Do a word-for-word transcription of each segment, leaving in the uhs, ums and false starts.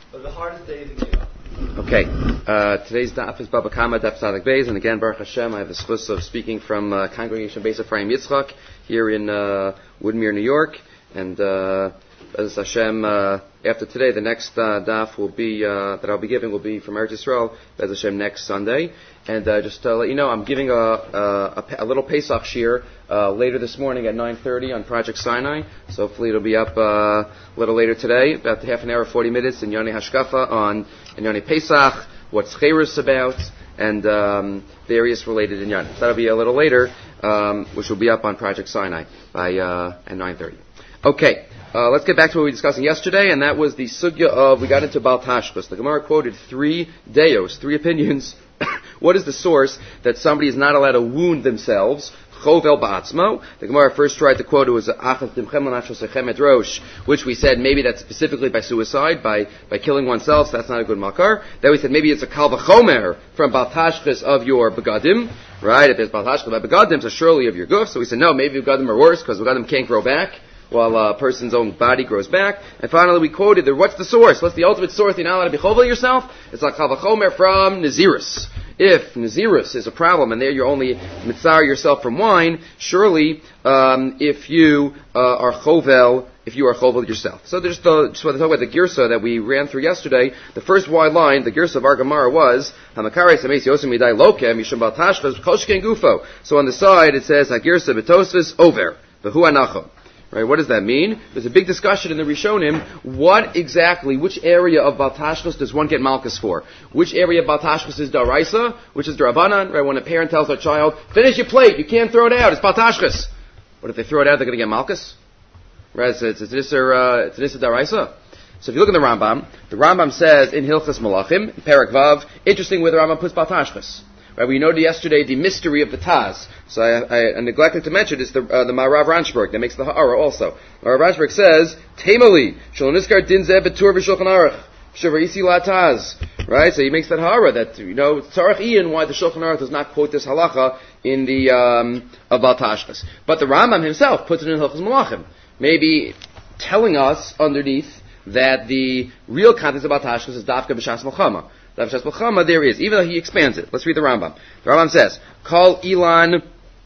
But the hardest day is the Kiyah. Okay, uh, today's daf is Baba Kama, Daf Tzadik Beis, and again, Baruch Hashem, I have the schus of speaking from uh, Congregation Beis Ephraim Yitzchak here in uh, Woodmere, New York, and uh, as Hashem, uh, after today, the next uh, daf will be, uh, that I'll be giving will be from Eretz Yisrael, as Hashem, next Sunday. And uh, just to let you know, I'm giving a, a, a, a little Pesach shir uh, later this morning at nine thirty on Project Sinai. So hopefully it'll be up uh, a little later today, about half an hour, forty minutes, in Yoni Hashkafa on in Yoni Pesach, what's Chayrus about, and um, various related inyanim. So that'll be a little later, um, which will be up on Project Sinai by uh, at nine thirty. Okay. Uh, let's get back to what we were discussing yesterday, and that was the sugya of, we got into Baal Tashchus. The Gemara quoted three deos, three opinions. What is the source that somebody is not allowed to wound themselves? Chovel ba'atzmo. The Gemara first tried to quote it was Achas dimchem l'nafsho sechem et rosh, which we said maybe that's specifically by suicide, by, by killing oneself, so that's not a good makar. Then we said maybe it's a kal v'chomer from Baal Tashchus of your begadim, right? If it's Baal Tashchus by begadim, so surely of your guf. So we said no, maybe begadim are worse, because begadim can't grow back while a person's own body grows back. And finally we quoted there, what's the source? What's the ultimate source? You're not allowed to be chovel yourself? It's like kal v'chomer from Nazirus. If Nazirus is a problem, and there you're only mitzar yourself from wine, surely um, if you uh, are chovel, if you are chovel yourself. So there's the, just want to talk about the girsa that we ran through yesterday. The first wide line, the girsa of our Gemara was, Hamakare Sameis Yosem Midai Lokem Yisham Baal Tashchus Koshken Gufo. So on the side it says, Hagirsa Betosvis Over, V'hu Anachon. Right, what does that mean? There's a big discussion in the Rishonim. What exactly, which area of Baal Tashchus does one get malchus for? Which area of Baal Tashchus is Daraisa? Which is Darabanan? Right, when a parent tells their child, finish your plate, you can't throw it out, it's Baal Tashchus. But if they throw it out, they're going to get malchus? Right, so it's, it's, it's, uh, it's, it's Daraisa. So if you look in the Rambam, the Rambam says in Hilchas Malachim, in Perek Vav, interesting where the Rambam puts Baal Tashchus. Right, we noted yesterday the mystery of the Taz. So I, I, I neglected to mention is the uh, the Marav Ranshberg that makes the Ha'ara also. Marav Ranshberg says, Temali, Shaloniskar Dinzeh Betur V'Shulchan Aruch, Shavarisi La Taz. Right, so he makes that Ha'ara that, you know, Tzarech Ian, why the Shulchan Aruch does not quote this halacha in the, um, of Baal Tashchus. But the Rambam himself puts it in Hilchos Malachim. Maybe telling us underneath that the real context of Baal Tashchus is Dafka B'Shas Melchama. B'Shas Melchama there is, even though he expands it. Let's read the Rambam. The Rambam says, Kol Ilan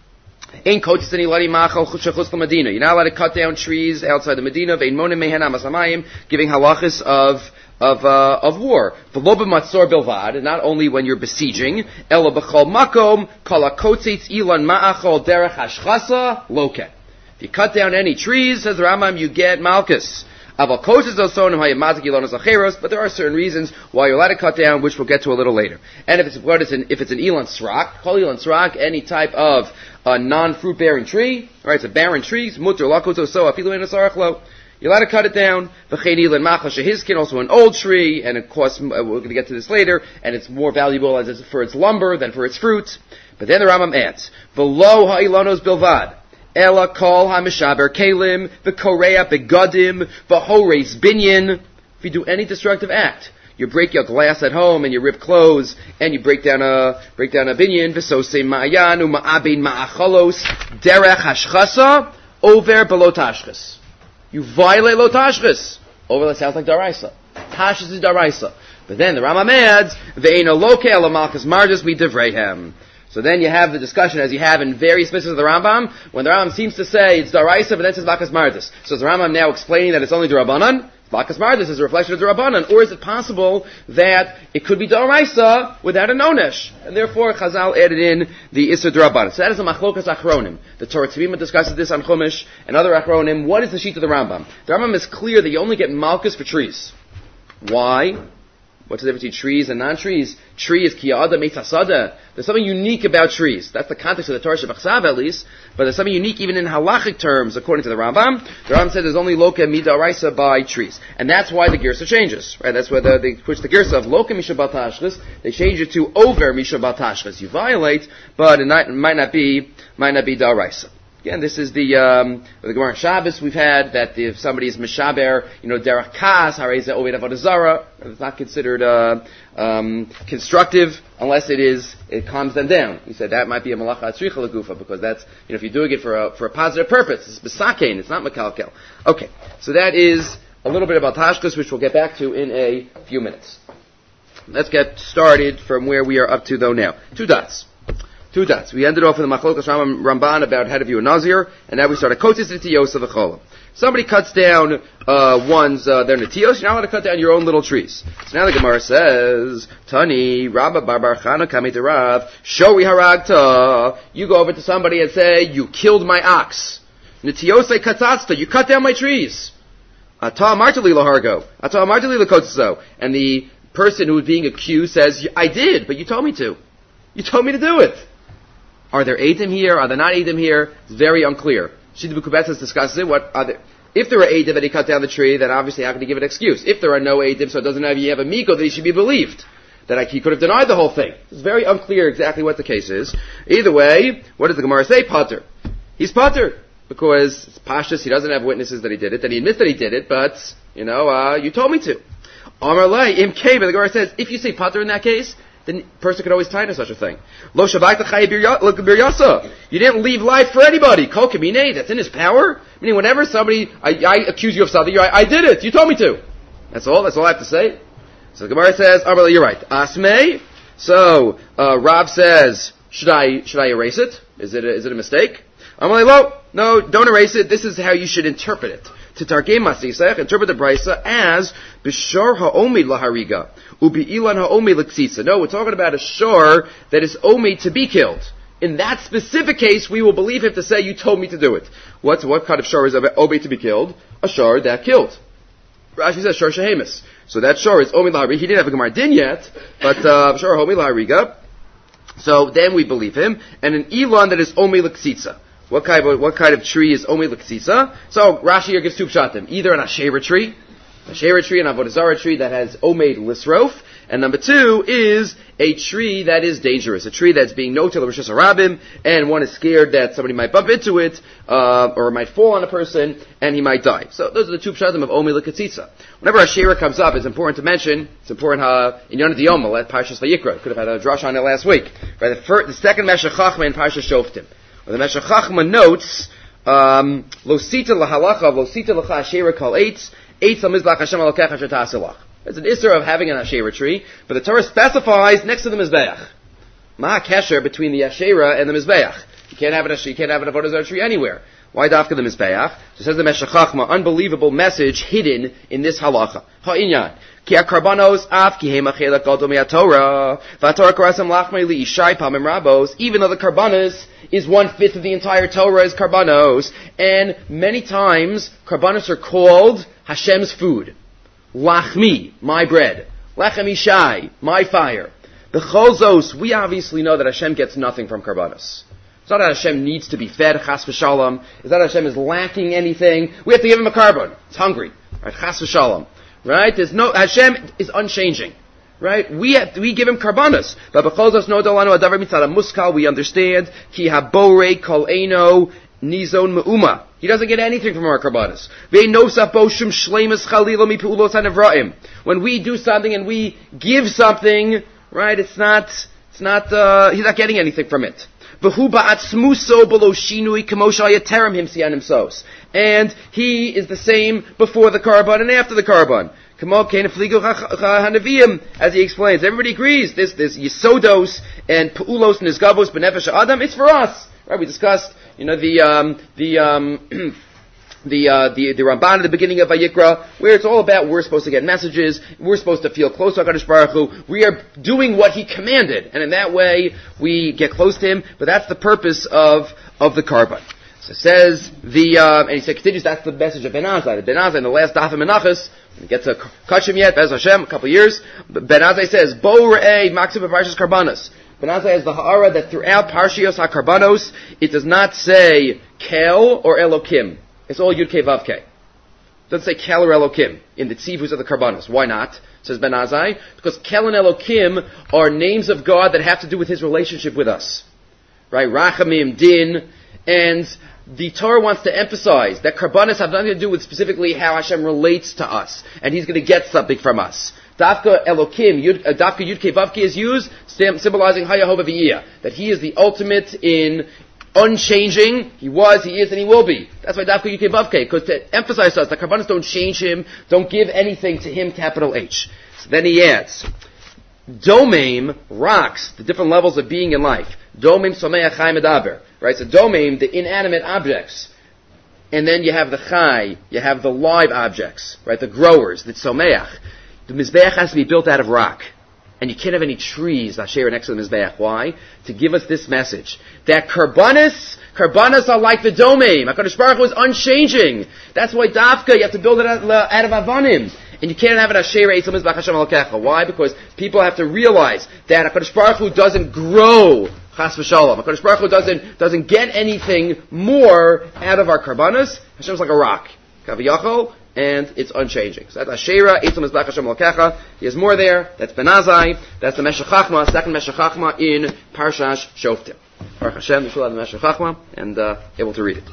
Ein Kotis Ani Ladi Machal Shechutz Medina. You're not allowed to cut down trees outside the Medina. Vein Monim Mehen Amasamayim, giving halachas of of uh, of war. V'lo b'matzor bilvad, not only when you're besieging. Ela b'chol makom kol hakotzitz Ilan Ma'achol Derech Hashchasa Loke. If you cut down any trees, says the Rambam, you get malchus. But there are certain reasons why you're allowed to cut down, which we'll get to a little later. And if it's what is an, if it's an Ilan Srak, call Ilan Srak, any type of uh, non-fruit bearing tree, right? It's a barren tree. It's mutter lakoto so afilu in asarachlo. You're allowed to cut it down. V'chein Ilan Machal Shehizkin, also an old tree, and of course we're going to get to this later. And it's more valuable as it's for its lumber than for its fruit. But then the Rambam adds, V'lo ha'ilanos bilvad. Ela kol ha-mishaber kelim, v'korea begadim, v'horeis binyan. If you do any destructive act, you break your glass at home and you rip clothes and you break down a break down a binyan, v'sosei ma'ayan u'ma'abein ma'achalos derech hashchasa over below tashchus. You violate lo tashchus. Over that sounds like daraisa. Tashchus is daraisa. But then the Rambam adds ve'eino loke ela malchus mardas mi'divreihem. So then you have the discussion as you have in various places of the Rambam, when the Rambam seems to say it's Daraisa, but then it says Bakas Mardis. So is the Rambam now explaining that it's only Darabanan? Bakas Mardis is a reflection of Darabanan. Or is it possible that it could be Daraisa without a Nonesh? And therefore Chazal added in the Issa Darabanan. So that is a Machlokas Achronim. The Torah Tzvima discusses this on Chumash and other Achronim. What is the sheet of the Rambam? The Rambam is clear that you only get Malchus for trees. Why? What's the difference between trees and non-trees? Tree is kiyada meitzasada. There's something unique about trees. That's the context of the Torah Shebachsav at least. But there's something unique even in halachic terms, according to the Rambam. The Rambam says there's only loka midaraisa by trees. And that's why the girsa changes. Right? That's why the, they switch the girsa of loka misha Baal Tashchus. They change it to over misha Baal Tashchus. You violate, but it, not, it might not be, might not be daraisa. Again, this is the um, the Gemara Shabbos we've had, that if somebody is mishaber, you know, derech kas, harei zeh oved avodah zara, it's not considered uh, um, constructive unless it is, it calms them down. We said that might be a malacha atzricha legufa, because that's, you know, if you're doing it for a, for a positive purpose, it's besakein, it's not mekalkel. Okay, so that is a little bit about Tashkos, which we'll get back to in a few minutes. Let's get started from where we are up to, though, now. Two dots. Two dots. We ended off with the Machlokas Ramban about how to view a Nazir, and now we start a Kotis Nitiyos of a Cholam. Somebody cuts down uh, one's, uh, their Nitiyos, you're not allowed to cut down your own little trees. So now the Gemara says, Tani, Rabba Bar Chana Kamei Rav, Shori Haragta. You go over to somebody and say, you killed my ox. Nitiyosei Katzatzta, you cut down my trees. Ata Martali Lahargo. Ata Martali Lakotso. And the person who is being accused says, I did, but you told me to. You told me to do it. Are there Eidim here? Are there not Eidim here? It's very unclear. Shita B'Kubetzes discusses it. What are there? If there are Eidim that he cut down the tree, then obviously how can he give an excuse? If there are no Eidim, so it doesn't have you have a Miko, that he should be believed. That he could have denied the whole thing. It's very unclear exactly what the case is. Either way, what does the Gemara say? Pater. He's Pater. Because it's Pashtus, he doesn't have witnesses that he did it, that he admits that he did it, but, you know, uh, you told me to. Amar Lei, Im Kei, but the Gemara says, if you say Pater in that case, then the person could always tie to such a thing. Lo Shabbaita Chai Biryasa. You didn't leave life for anybody. Kol Kabine, that's in his power. Meaning whenever somebody, I, I accuse you of something, you're, I, I did it, you told me to. That's all, that's all I have to say. So the Gemara says, Amar Lei, you're right. Asmei. So, uh, Rav says, should I, should I erase it? Is it a, is it a mistake? I'm like, well, no, don't erase it. This is how you should interpret it. To Targem Masisech, interpret the Brisa as Bishar Ha'omid Lahariga, Ubi Ilan Ha'omid L'Ksitza. No, we're talking about a shor that is omid to be killed. In that specific case, we will believe him to say, you told me to do it. What's, what kind of shor is omid to be killed? A shor that killed. Rashi says shor shehemis. So that shor is omid Lahariga. He didn't have a Gemara din yet, but uh, shor Ha'omid Lahariga. So then we believe him. And an Ilan that is omid L'Ksitza. What kind of, what kind of tree is Omi L'Ksisa? So Rashi here gives two pshatim. Either an Asherah tree, Asherah tree, an Avodah Zarah tree that has Omed Lisrof, and number two is a tree that is dangerous, a tree that's being notel Rosh Hashanah, and one is scared that somebody might bump into it, uh, or it might fall on a person, and he might die. So those are the two pshatim of Omi L'Ksisa. Whenever Asherah comes up, it's important to mention, it's important uh, in Yonah Diyoma, at Parshas Vayikra, could have had a drush on it last week, right? The, first, the second Meshech Chachma in Parshas Shoftim. The Meshech Chachma notes, um, Losita lahalacha, Losita lacha asherah kol eitz, eitz al-mizbach Hashem alokech asher ta'aselach. It's an issur of having an asherah tree, but the Torah specifies next to the mizbeach. Ma kesher between the asherah and the mizbeach. You can't have an you can't have an avodah zarah tree anywhere. Why dafka the mizbeach? So says the Meshech Chachma, unbelievable message hidden in this halacha. Ha'inyan. Ki akarbanos af ki hema chelak gadol me'atorah, v'atorah karasam lachmei li'ishai pamim rabos, even though the karbanos is one-fifth of the entire Torah is karbanos, and many times karbanos are called Hashem's food. Lachmi, my bread. Lechem ishai, my fire. The cholzos, we obviously know that Hashem gets nothing from karbanos. It's not that Hashem needs to be fed, chas v'shalom. It's not that Hashem is lacking anything. We have to give him a carbon. It's hungry. Right? Chas v'shalom. Right? There's no, Hashem is unchanging. Right? We have, we give him karbanos. But b'cholzos no dolanu adavar mitzad muskal, we understand, ki habore kol eino nizon me'uma. He doesn't get anything from our karbanos. Ve'nosaf bo shum shleimus chalila mi pe'ulos hanevraim. When we do something and we give something, right, it's not, it's not, uh, he's not getting anything from it. And he is the same before the karban and after the karban. As he explains, everybody agrees. This, this yisodos and peulos nizgavos benefesh adam. It's for us, right? We discussed, you know, the um, the um, the, uh, the the Ramban at the beginning of Vayikra, where it's all about we're supposed to get messages, we're supposed to feel close to HaKadosh Baruch Hu, we are doing what He commanded, and in that way we get close to Him. But that's the purpose of of the karban. So it says the uh, and he said, continues. That's the message of Ben Azai. The Ben Azai in the last Daf of Menachos. We get to Kachim yet, Bez Hashem, a couple of years. Ben Azai says, Bo Re'eh Maksim Parshas Karbanos. Ben Azai has the ha'ara that throughout Parshios HaKarbanos, it does not say Kel or Elokim. It's all Yud Kei Vav Kei. It doesn't say Kel or Elokim in the tzivus of the Karbanos. Why not? Says Ben Azai. Because Kel and Elokim are names of God that have to do with His relationship with us. Right? Rachamim, Din, and the Torah wants to emphasize that Karbanos have nothing to do with specifically how Hashem relates to us, and He's going to get something from us. Dafka Elokim, Yud, uh, Dafka Yud Kei Vav Kei is used, symbolizing Hayahova V'iyah, that He is the ultimate in unchanging. He was, he is, and he will be. That's why Dafka Yud Kei Vav Kei, because to emphasize to us, the Karbanos don't change him, don't give anything to him, capital H. So then he adds, Domaim, rocks, the different levels of being in life. Domaim Someach Chai Medaber. Right, so Domaim, the inanimate objects. And then you have the Chai, you have the live objects, right, the growers, the Someach. The Mizbeach has to be built out of rock. And you can't have any trees, Asher, next to the Mizbeach. Why? To give us this message. That Karbanis, Karbanis are like the Domaim. HaKadosh Baruch Hu is unchanging. That's why Dafka, you have to build it out, out of Avanim. And you can't have an Asher Eitzim Mizbeach Hashem Elokecha. Why? Because people have to realize that HaKadosh Baruch Hu doesn't grow. Chas v'shalom. HaKadosh Baruch Hu doesn't, doesn't get anything more out of our Karbanis. Hashem's like a rock. Kaviyachol. And it's unchanging. So that's Asherah, Eitzim Mizbeach Hashem Elokecha. He has more there. That's Ben Azai. That's the Meshech Chachma, second Meshech Chachma in Parshash Shoftim. Baruch Hashem, we still have the Meshech Chachma, and uh, able to read it.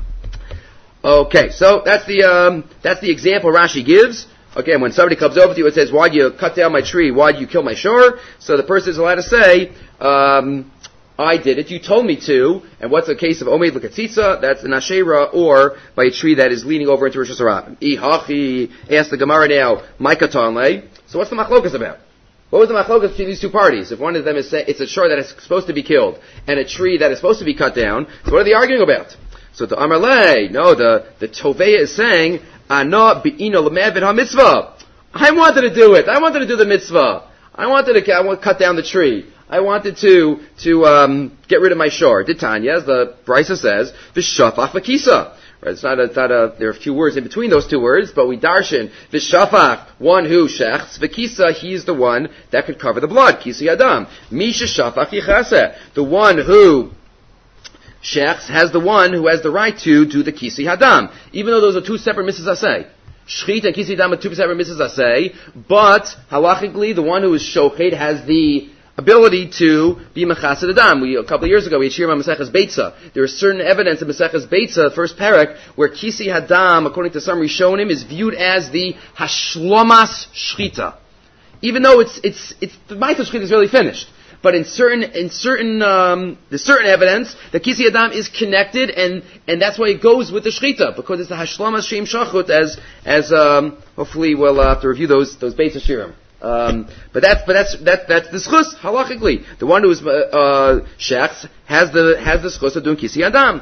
Okay, so that's the um, that's the example Rashi gives. Again, when somebody comes over to you and says, "Why do you cut down my tree? Why do you kill my shore?" So the person is allowed to say, um, I did it, you told me to, and what's the case of Omeid L'Katzitza? That's an Asherah, or by a tree that is leaning over into Rosh Hashanah. Ihachi, ask the Gemara now, Maikatonle. So what's the machlokas about? What was the machlokas between these two parties? If one of them is saying, it's a shore that is supposed to be killed, and a tree that is supposed to be cut down, so what are they arguing about? So the Amarle, no, the, the Toveya is saying, Ana bi'ino l'me'avid ha-mitzvah. I wanted to do it. I wanted to do the mitzvah. I wanted to I want to cut down the tree. I wanted to to um, get rid of my shore. Ditanya, as the Brisa says, v'shafach v'kisa. Right? It's not a, it's not a. There are a few words in between those two words, but we darshan v'shafach, one who shechts, v'kisa, he's the one that could cover the blood. Kisi adam, misha shafach yichaseh, the one who shechts has the one who has the right to do the kisi hadam, even though those are two separate mitzvahs aseh. Shchit and kisi hadam are two separate mitzvahs aseh, but halachically, the one who is shochet has the ability to be mechased adam. We, a couple of years ago, we had Shir Maseches Beitza. There is certain evidence in Maseches Beitza, the first parak, where Kisi Hadam, according to some Rishonim, is viewed as the Hashlomas Shchita. Even though it's, it's, it's, the Ma'aseh Shchita is really finished. But in certain, in certain, um, there's certain evidence that Kisi Adam is connected, and, and that's why it goes with the Shchita, because it's the Hashlomas Shem Shachut, as, as, um, hopefully we'll uh, have to review those, those Beitza Shirim. Um, but that's but that's that that's the schus halachically. The one who is uh, uh, shechts has the has the schus of doing kisi adam.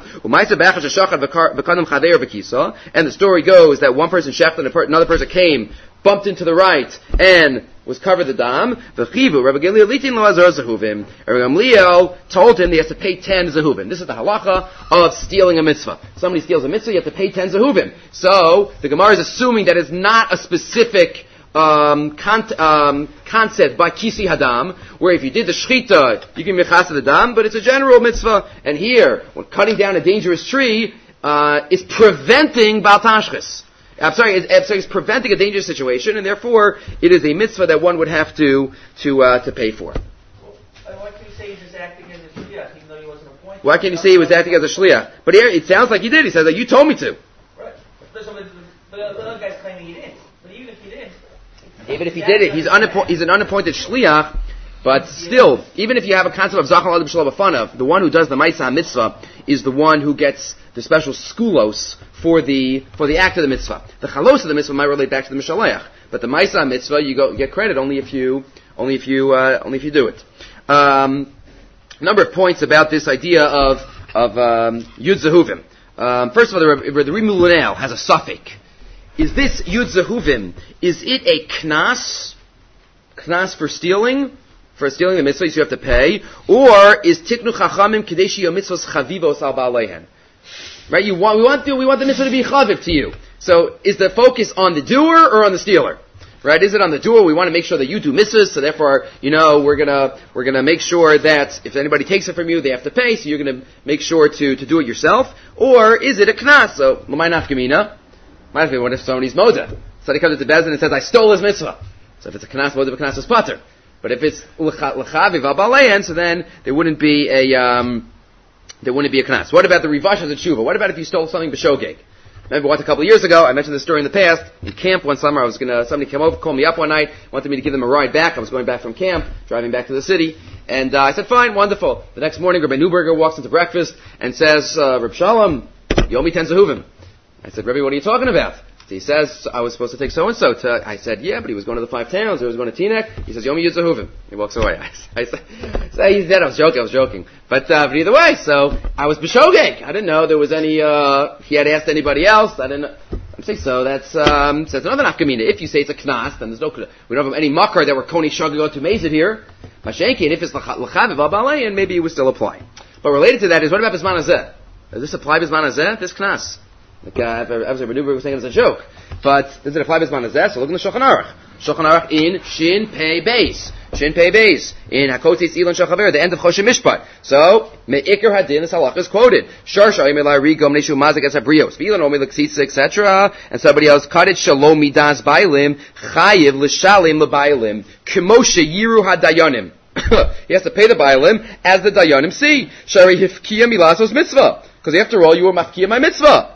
And the story goes that one person shecht and another person came, bumped into the right, and was covered the dam. V'chivu Rabbi Gamliel told him he has to pay ten zehuvim. This is the halacha of stealing a mitzvah. Somebody steals a mitzvah, you have to pay ten zehuvim. So the Gemara is assuming that it's not a specific Um, con- um, concept by Kisi Hadam, where if you did the Shchita, you can mechas the dam, but it's a general mitzvah. And here, when cutting down a dangerous tree, uh, is preventing Baal Tashchis. I'm sorry, it's, I'm sorry, it's preventing a dangerous situation, and therefore, it is a mitzvah that one would have to, to, uh, to pay for. Well, why can't you say he's just acting as a shliach, even though he wasn't appointed? Why can't you say he was acting as a shliach? But here, it sounds like he did. He says that you told me to. Right. But the other guy's claiming he didn't. But even if he didn't, even if he did it, he's, unappo- he's an unappointed shliach, but still, even if you have a concept of Zachal Adam Shalom Afanav, the one who does the Ma'aseh mitzvah is the one who gets the special skulos for the for the act of the mitzvah. The chalos of the mitzvah might relate back to the Mishaleach, but the Ma'aseh mitzvah you go you get credit only if you only if you uh, only if you do it. Um, number of points about this idea of of um, Yud Zehuvim. Um, first of all, the, the Rimul Lunel has a suffix. Is this Yud Zehuvim, is it a knas, knas for stealing, for stealing the mitzvah, so you have to pay, or is Tiknu Chachamim Kadeshi Yomitzvos Chavivos Al Ba'aleihen? Right, you want, we want the, we want the mitzvah to be chaviv to you. So, is the focus on the doer or on the stealer? Right, is it on the doer? We want to make sure that you do mitzvahs, so therefore, you know, we're gonna, we're gonna make sure that if anybody takes it from you, they have to pay, so you're gonna make sure to, to do it yourself, or is it a knas? So, L'may nafkamina? Might be what if somebody's moda? So he comes to Bezdin and says, I stole his mitzvah. So if it's a knas moda, a knas is pater. But if it's l'chaviv al-baleyan, so then there wouldn't be a, um, there wouldn't be a knas. What about the rivash of the tshuva? What about if you stole something b'shogeg? Remember once a couple of years ago, I mentioned this story in the past, in camp one summer, I was gonna, somebody came over, called me up one night, wanted me to give them a ride back. I was going back from camp, driving back to the city, And uh, I said, fine, wonderful. The next morning, Rabbi Newberger walks into breakfast and says, uh, Reb Shalom, you owe me ten zehuvim. I said, Rebbe, what are you talking about? So he says, I was supposed to take so-and-so to, I said, yeah, but he was going to the five towns, or he was going to Teaneck. He says, you owe me yud zehuvim. He walks away. I, I said, so he's dead, I was joking, I was joking. But, uh, but either way, so I was b'shogeg. I didn't know there was any, uh, he had asked anybody else. I didn't know. I'm saying, so that's, um, so that's another nafkamina. If you say it's a knas, then there's no, we don't have any makar that we're koni shogeg to mazid here. Mashenki, and if it's l'chaviv al-balei, and maybe it would still apply. But related to that is, what about bisman hazeh? Does this apply bisman hazeh? This knas? Like, uh, as Rabbi Newberg was saying, it was a joke. But does it apply bisman hazeh? So look in the Shulchan Aruch. Shulchan Aruch in Shin Pei Beis. Shin Pei Beis. In Hakotis Elon Shachaver, the end of Choshen Mishpat. So, Me'ikr Hadin, this halakha is quoted. Shar Shai Melai Rigom Neshu Mazik Es Abrios. V'ilan Omi L'Ksitza, et cetera. And somebody else, Kadit Shalom Midas Bailim, Chayiv L'Shalim L'Bailim, Kemoshe Yiru HaDayanim. He has to pay the Bailim as the Dayanim see. Shari Hifkiya Milasos Mitzvah. Because after all, you were Mafkiya my Mitzvah.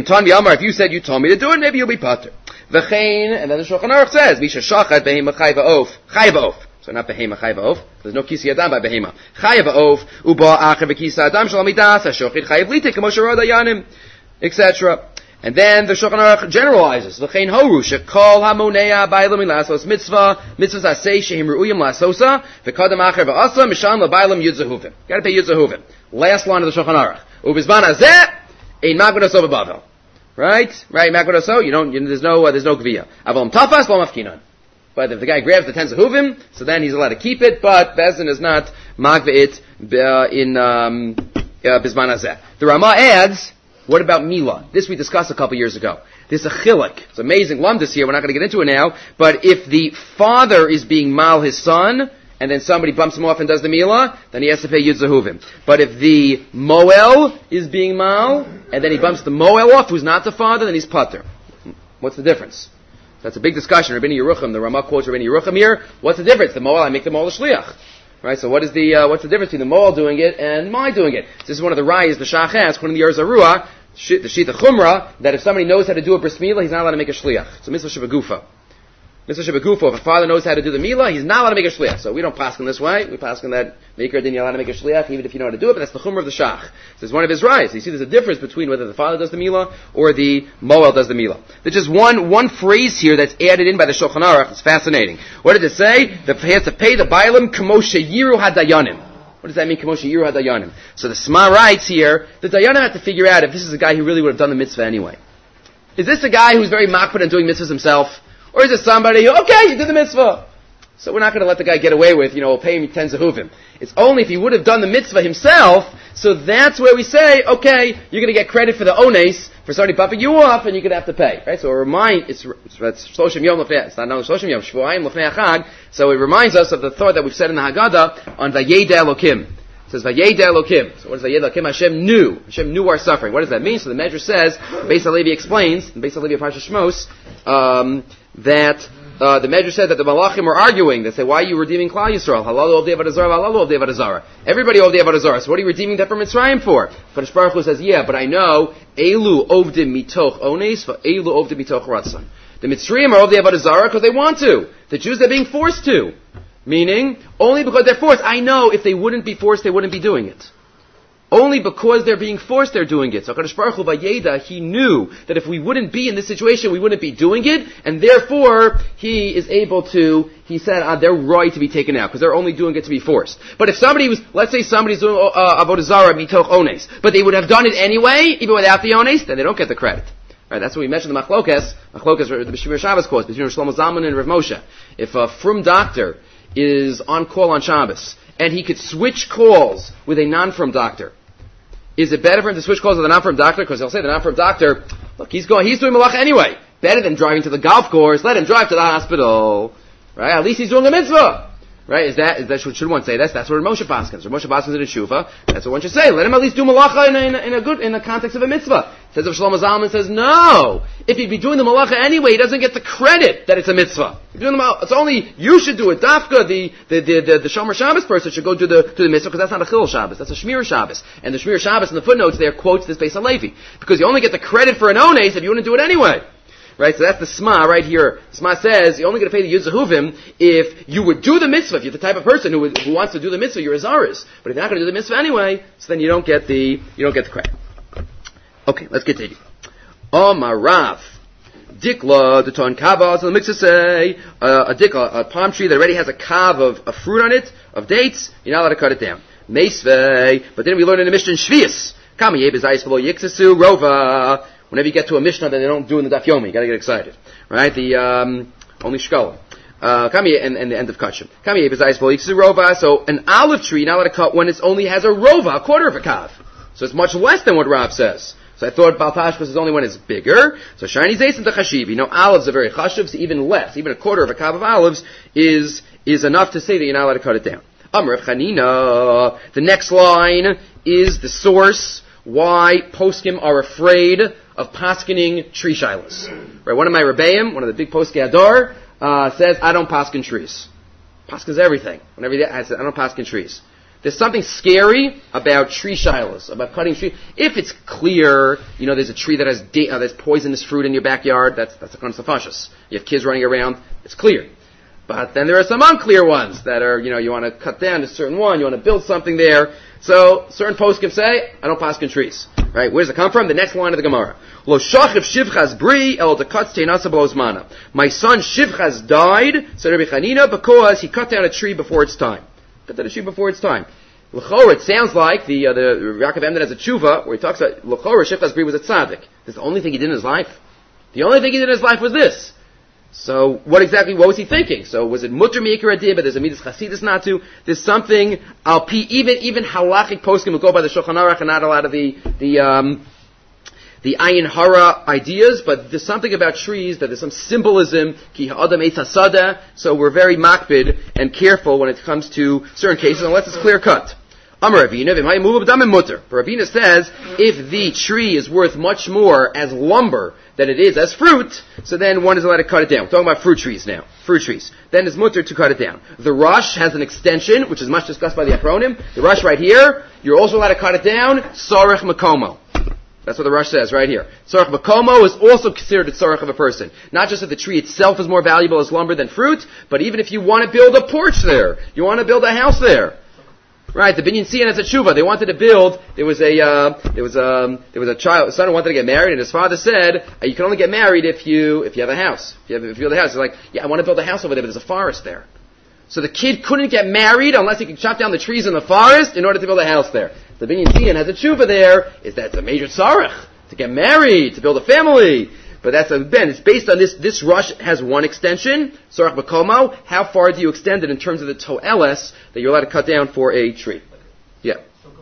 If you said you told me to do it, maybe you'll be pater. V'chein, and then the Shulchan Aruch says, Misha shachat behema chayva of, chayva of. So not behema chayva of. There's no kisi adam by behema. Chayva of, uba acher v'kisa adam shalamidas, ha-shochit chayiv litik, k'moshe rod ayanim, et cetera. And then the Shulchan Aruch generalizes, V'chein horu, shekol hamonea bailam in lasos mitzvah, mitzvahs asay shehim ru'uyim lasosa, v'kadam acher v'asa, mishan l'bailam yud zehuvim. Gotta pay yud zehuvim. Last line of the Shulchan Aruch. Ubizban hazeh, ein magnaso b'bavel. Right? Right, magnaso, you don't, you, there's no, uh, there's no gviya. Avom tafas, lo mafkinan. But if the guy grabs the ten zehuvim, so then he's allowed to keep it, but Bezdin is not magveit uh, in, um, uh, bizman hazeh. The Ramah adds, what about Mila? This we discussed a couple years ago. There's a chilek. It's amazing lumdus here, we're not going to get into it now, but if the father is being mal his son, and then somebody bumps him off and does the milah, then he has to pay yud zehuvim. But if the moel is being mal, and then he bumps the moel off, who's not the father, then he's pater. What's the difference? That's a big discussion. Rabbeinu Yerucham, the Ramah quotes Rabbeinu Yerucham here. What's the difference? The moel, I make the moel a shliach. Right, so what is the, uh, what's the difference between the moel doing it and my doing it? This is one of the rayas, the shach has, according to the Yerzarua, the Shita Chumrah, that if somebody knows how to do a bris milah, he's not allowed to make a shliach. It's a mitzvah shebegufa. Mitzvah shebegufa, if a father knows how to do the milah, he's not allowed to make a shliach. So we don't pass in this way. We pass in that maker then you're allowed to make a shliach, even if you know how to do it, but that's the chumrah of the shach. So it's one of his rayas. You see there's a difference between whether the father does the milah or the moel does the milah. There's just one, one phrase here that's added in by the Shulchan Aruch. It's fascinating. What did it say? The, he has to pay the bailim k'moshe yiru hadayanim. What does that mean, k'moshe yiru hadayanim? So the Sma writes here, the dayanim have to figure out if this is a guy who really would have done the mitzvah anyway. Is this a guy who's very makpid and doing mitzvahs himself? Or is it somebody who, okay, you did the mitzvah. So we're not going to let the guy get away with, you know, we'll pay him ten zehuvim. It's only if he would have done the mitzvah himself, so that's where we say, okay, you're going to get credit for the ones, for somebody bumping you off, and you're going to have to pay. Right? So it remind, it's, it's, it's Shloshim Yom Lefnei, it's not only Shloshim Yom, Shvuayim Lefnei Chag, so it reminds us of the thought that we've said in the Haggadah on Vayeda Elokim. It says Vayeda Elokim. So what is Vayeda Elokim? Hashem knew. Hashem knew our suffering. What does that mean? So the Medrash says, Beis HaLevi explains, in Beis HaLevi of Parsha Shmos, um, that Uh, the Medrash said that the Malachim were arguing. They say, why are you redeeming Klal Yisrael? Halalu Ovdei Avodah Zarah, halalu Ovdei Avodah Zarah. Everybody Ovdei Avodah Zarah. So what are you redeeming that from Mitzrayim for? Kadosh Baruch Hu says, yeah, but I know, Elu Ovdim Mitoch Ones, Elu Ovdim Mitoch Ratzon. The Mitzrayim are Ovdei Avodah Zarah because they want to. The Jews, they're being forced to. Meaning, only because they're forced. I know if they wouldn't be forced, they wouldn't be doing it. Only because they're being forced, they're doing it. So HaKadosh Baruch Hu Vayeda, he knew that if we wouldn't be in this situation, we wouldn't be doing it, and therefore, he is able to, he said, uh, they're right to be taken out, because they're only doing it to be forced. But if somebody was, let's say somebody's doing uh, Avodah Zarah, Mitoch Ones, but they would have done it anyway, even without the Ones, then they don't get the credit. Right, that's what we mentioned the Machlokes, Machlokes, the B'Shemir Shabbos quotes, between Shlomo Zalman and Rav Moshe. If a frum doctor is on call on Shabbos, and he could switch calls with a non-frum doctor, is it better for him to switch calls with a non-frum doctor? Because he'll say the non-frum doctor, look, he's going, he's doing malacha anyway. Better than driving to the golf course. Let him drive to the hospital. Right? At least he's doing a mitzvah. Right? Is that, is that, should, should one say this? That's what Moshe Paskins. Moshe Paskins in a shuvah. That's what one should say. Let him at least do malacha in a, in a, in a good, in the context of a mitzvah. Says if Shlomo Zalman says, no. If he'd be doing the malacha anyway, he doesn't get the credit that it's a mitzvah. Doing the, it's only, you should do it. Dafka, the, the, the, the, the Shomer Shabbos person should go do the, to the mitzvah, because that's not a Chilul Shabbos. That's a Shmir Shabbos. And the Shmir Shabbos in the footnotes there quotes this Beis HaLevi. Because you only get the credit for an ones if you wouldn't do it anyway. Right? So that's the Sma right here. Sma says you're only going to pay the Yuzahuvim if you would do the mitzvah. If you're the type of person who, would, who wants to do the mitzvah, you're a Zaris. But if you're not going to do the mitzvah anyway, so then you don't get the you don't get the credit. Okay, let's continue. Omarav. Dikla, the ton kava, so the mixer say, uh, a dikla, a palm tree that already has a kav of, of fruit on it, of dates, you're not allowed to cut it down. Meisvei, but then we learn in the Mishnah in Shvius. Kama yeb is ice below yiksasu, rova. Whenever you get to a Mishnah that they don't do in the Daf Yomi, you gotta get excited. Right? The, um, only Shkola. Uh, Kami, and, and the end of Kachim. Kami yeb is ice below yiksasu, rova. So an olive tree, you're not allowed to cut when it only has a rova, a quarter of a kav. So it's much less than what Rav says. So I thought Baltashkos is only when it's bigger. So shiny zays and the chashiv. You know, olives are very chashiv, so even less, even a quarter of a kav of olives is is enough to say that you're not allowed to cut it down. Amr Chanina. The next line is the source why poskim are afraid of paskening tree shilas. Right? One of my rebbeim, one of the big poskei Adar, uh, says, I don't pasken trees. Paskens everything. Whenever I said, I don't pasken trees. There's something scary about tree shilas, about cutting trees. If it's clear, you know, there's a tree that has da- uh, there's poisonous fruit in your backyard, that's that's a constafashus. You have kids running around, it's clear. But then there are some unclear ones that are, you know, you want to cut down a certain one, you want to build something there. So certain poskim say, I don't pasken trees. Right? Where does it come from? The next line of the Gemara. Lo shachiv shivchas bri el dekatz teinasa blozmana. My son Shivchas died, said Rabbi Chanina, because he cut down a tree before its time. Cut down a tree before its time. L'chor, it sounds like the uh, the Yaakov ended as a tshuva, where he talks about L'chor, Shivchas bri was a tzaddik. This is the only thing he did in his life. The only thing he did in his life was this. So, what exactly, what was he thinking? So, was it mutter meikar adiyah, but there's a midas chasidus not to? There's something, al pi, even, even halachic poskim will go by the Shulchan Aruch and not a lot of the, the, um, the ayin hara ideas, but there's something about trees that there's some symbolism, ki ha'adam eitz hasada, so we're very makbid and careful when it comes to certain cases, unless it's clear cut. Amar Ravina, v'may mulav damim mutter. Ravina says, if the tree is worth much more as lumber than it is as fruit, so then one is allowed to cut it down. We're talking about fruit trees now. Fruit trees. Then it's mutter to cut it down. The rush has an extension, which is much discussed by the Achronim. The rush right here, you're also allowed to cut it down. Sarech makomo. That's what the rush says right here. Sarech makomo is also considered a sarech of a person. Not just that the tree itself is more valuable as lumber than fruit, but even if you want to build a porch there, you want to build a house there. Right, the Binyan Siyan has a tshuva. They wanted to build. There was a uh, there was a there was a child, a son who wanted to get married, and his father said, "You can only get married if you if you have a house. If you have if you build a house." He's like, "Yeah, I want to build a house over there, but there's a forest there." So the kid couldn't get married unless he could chop down the trees in the forest in order to build a house there. The Binyan Siyan has a tshuva there. Is that it's a major tzarech to get married, to build a family? But that's a ben. It's based on this. This rush has one extension, sarach bakomo. How far do you extend it in terms of the toeles that you're allowed to cut down for a tree? Yeah,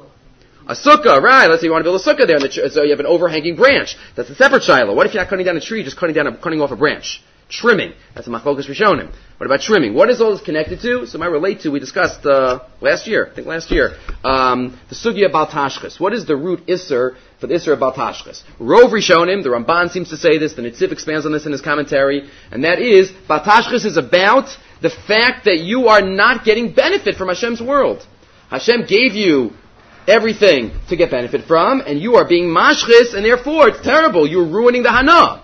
a sukkah, right? Let's say you want to build a sukkah there, and the, so you have an overhanging branch. That's a separate shiloh. What if you're not cutting down a tree, just cutting down, a, cutting off a branch? Trimming. That's a machlokas rishonim. What about trimming? What is all this connected to? So I relate to, we discussed uh, last year, I think last year, um, the sugya baltashchis. What is the root isser for the isser baltashchis? Rov rishonim, the Ramban seems to say this, the Nitziv expands on this in his commentary, and that is, baltashchis is about the fact that you are not getting benefit from Hashem's world. Hashem gave you everything to get benefit from, and you are being mashchis, and therefore it's terrible. You're ruining the hana.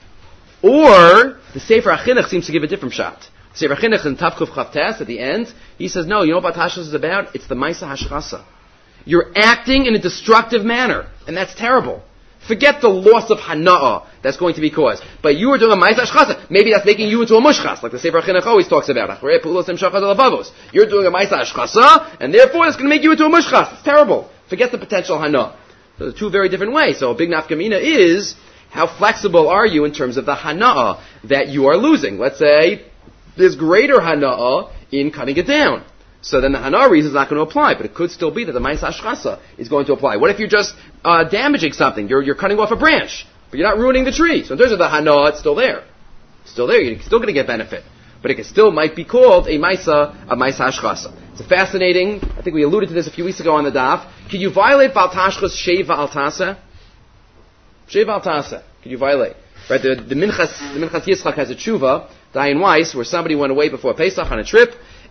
Or, the Sefer HaChinuch seems to give a different shot. The Sefer HaChinuch in Tavkuf Chavtes, at the end, he says, no, you know what Baltashchis is about? It's the Maisa Hashchasa. You're acting in a destructive manner, and that's terrible. Forget the loss of Hana'ah that's going to be caused. But you are doing a Maisa Hashchasa. Maybe that's making you into a Mushchas, like the Sefer HaChinuch always talks about. You're doing a Maisa Hashchasa, and therefore it's going to make you into a Mushchas. It's terrible. Forget the potential Hana'ah. So there's two very different ways. So a big nafkamina is, how flexible are you in terms of the hana'ah that you are losing? Let's say there's greater hana'ah in cutting it down. So then the hana'ah reason is not going to apply, but it could still be that the ma'is hashchasa is going to apply. What if you're just uh, damaging something? You're, you're cutting off a branch, but you're not ruining the tree. So in terms of the hana'ah, it's still there. It's still there. You're still going to get benefit. But it still might be called a ma'isa, a ma'is hashchasa. It's a fascinating, I think we alluded to this a few weeks ago on the daf. Can you violate baltashchas sheva al tasa? Sheva al-Tasa. Could you violate? Right, the, the Minchas, the Minchas Yitzchak has a tshuva, Dayan Weiss, where somebody went away before Pesach on a trip,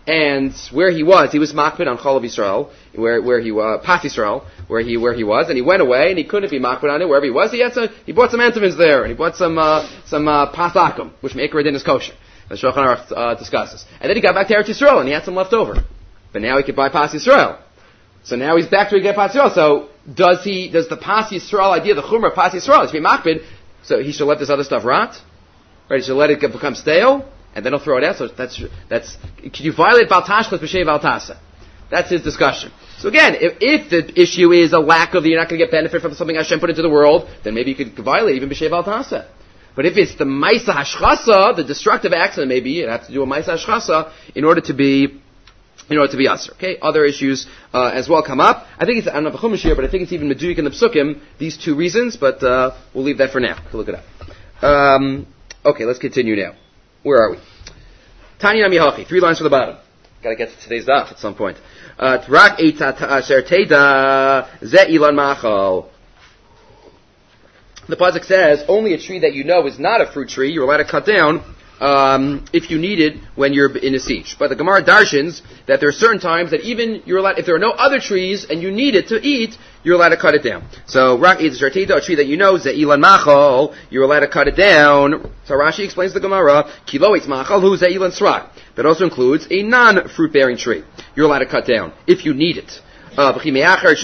and where he was, he was makbid on Chol of Yisrael, where where he was Pas Yisrael, where he where he was, and he went away, and he couldn't be makbid on it wherever he was. He had some, he bought some antimins there, and he bought some uh, some uh, Pas Akum, which Meikar Din is kosher. The Shulchan Aruch uh, discusses, and then he got back to Eretz Yisrael, and he had some left over. But now he could buy Pas Yisrael. So now he's back to get Pas Yisrael. So does he? Does the Pas Yisrael idea, the Chumrah of Pas Yisrael, is to be makbid? So he should let this other stuff rot, right? He should let it get, become stale, and then he'll throw it out. So that's that's. Can you violate Bal Tashchas b'Shei Bal Tasa? That's his discussion. So again, if, if the issue is a lack of, you're not going to get benefit from something Hashem put into the world, then maybe you could violate even b'Shei Bal Tasa. But if it's the Maisa Hashchasa, the destructive accident, maybe you have to do a Maisa Hashchasa in order to be, in order to be Aser. Okay, other issues uh, as well come up. I think it's, I don't know the Chumash here, but I think it's even Meduik in the Psukim, these two reasons, but uh, we'll leave that for now to look it up. Um, okay, let's continue now. Where are we? Tanya Mihachi, three lines from the bottom. Gotta get to today's daf at some point. Trak Eita Asher Teda Ze Ilan Machal. The pasuk says, only a tree that you know is not a fruit tree, you're allowed to cut down um, if you need it when you're in a siege. But the Gemara darshins that there are certain times that even you're allowed, if there are no other trees and you need it to eat, you're allowed to cut it down. So, Rak Eid Shartita, a tree that you know, Ze'ilan Machal, you're allowed to cut it down. So Rashi explains the Gemara, Kilo Eitz Machal, who Ze'ilan Srak. That also includes a non-fruit-bearing tree. You're allowed to cut down if you need it. Uh, so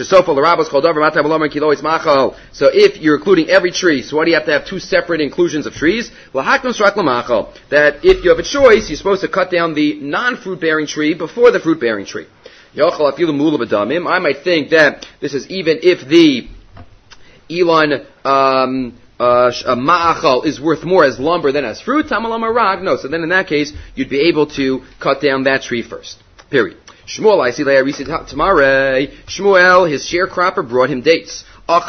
if you're including every tree, so why do you have to have two separate inclusions of trees? That if you have a choice, you're supposed to cut down the non-fruit-bearing tree before the fruit-bearing tree. I might think that this is even if the Elon um, uh, ma'achal is worth more as lumber than as fruit, no, so then in that case, you'd be able to cut down that tree first. Period. Shmuel, I see Tamarei. Shmuel, his sharecropper, brought him dates.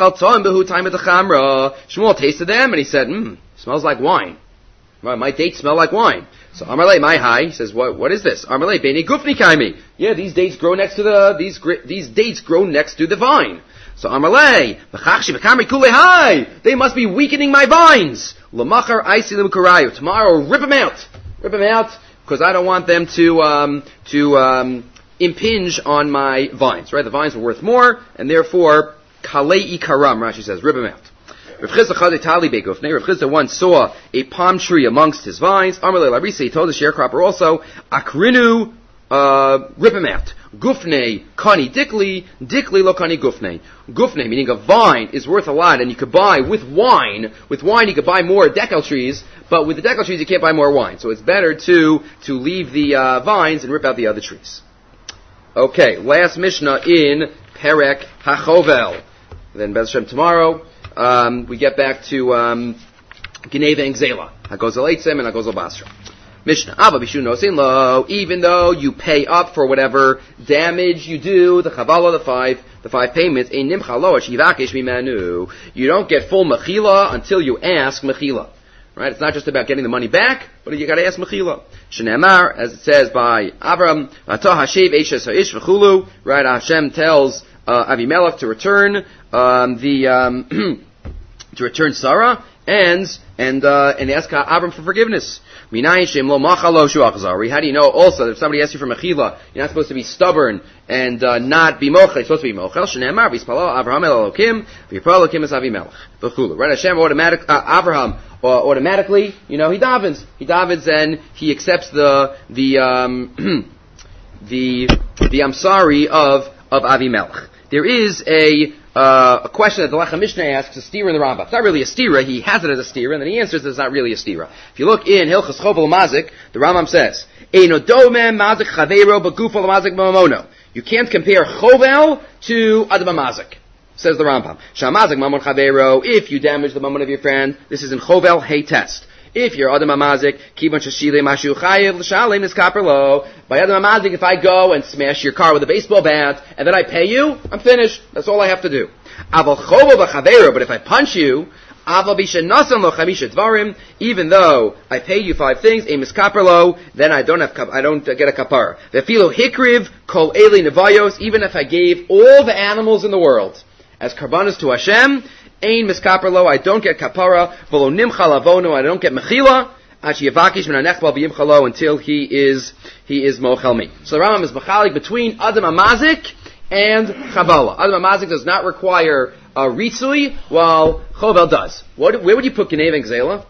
Shmuel tasted them and he said, "Hmm, smells like wine. My, my dates smell like wine." So Amarle, my high, he says, "What? What is this?" Amarle, Beni Gufni Kaimi. Yeah, these dates grow next to the these these dates grow next to the vine. So Amarle, B'chachshi B'kamri Kule Hai. They must be weakening my vines. L'machar Aisi L'Mukarayu. Tomorrow, rip them out, rip them out, because I don't want them to um to um. impinge on my vines, right? The vines were worth more, and therefore, kalei karam, Rashi says, rip them out. Rav Chisda once saw a palm tree amongst his vines. Amalei Larisa, he told the sharecropper also, akrinu, uh, rip him out. Gufne, kani dikli, dikli lo kani gufne. Gufne, meaning a vine, is worth a lot, and you could buy with wine, with wine you could buy more decal trees, but with the decal trees you can't buy more wine. So it's better to, to leave the uh, vines and rip out the other trees. Okay, last Mishnah in Perek HaChovel. Then Bez Hashem tomorrow, um, we get back to um, Geneva and Gzela. Hagozel Eitzem and Hagozel Basra. Mishnah, Abba Bishu Nosin Lo, even though you pay up for whatever damage you do, the Chavala, the five, the five payments, Ein Nimcha Lo, Shivakish Mimanu. You don't get full Mechila until you ask Mechila. Right? It's not just about getting the money back, but you got to ask Mechila. Shneamar, as it says by Avram, Atah Hashev Eishes Ha'ish V'chulu. Right? Hashem tells uh, Avimelech to return um, the um, to return Sarah and and uh, and ask Avram for forgiveness. Minayin Shem Lo Machalo Shu Achzari. How do you know also that if somebody asks you for Mechila, you're not supposed to be stubborn and uh, not be mochel? You're supposed to be mochel. Shneamar V'Yispalo Avraham El Elokim V'Yipral Elokim Es Avimelech V'chulu. Right? Hashem automatic uh, Avraham. Uh, automatically, you know, he davens. He davens and he accepts the the um, the the I'm sorry of of Avimelech. There is a uh, a question that the Lechem Mishnah asks, a stira in the Rambam. It's not really a stira. He has it as a stira, and then he answers that it's not really a stira. If you look in Hilchos Chovel Mazik, the Rambam says, "Eino domem mazik chaveiro begufo mazik b'mamono." You can't compare Chovel to Adama Mazik. Says the Rambam. Shamazik mamon chaveiro. If you damage the mamon of your friend, this is in Chovel Hey test. If you're Adam Amazik, Kibon Shashile Mashu Chayev L'Shalem is Kaperlo. By Adam Amazik, if I go and smash your car with a baseball bat, and then I pay you, I'm finished. That's all I have to do. Aval Chovel B'Chaveiro, but if I punch you, Aval B'Shenasan Lo Chamisha Dvarim, even though I pay you five things, Amos Kaperlo, then I don't have, I don't get a kapar. V'Filo Hikriv Kol Eli Nevayos, even if I gave all the animals in the world as karbanos to Hashem, Ein miskaperlo, I don't get kapara. V'lo nimcha lavono, I don't get mechila. until he is he is mochel me. So the Rambam is machalik between Adam Amazik and Chavala. Adam Amazik does not require a ritzui, while Chovel does. What, where would you put Geneva and Gzela?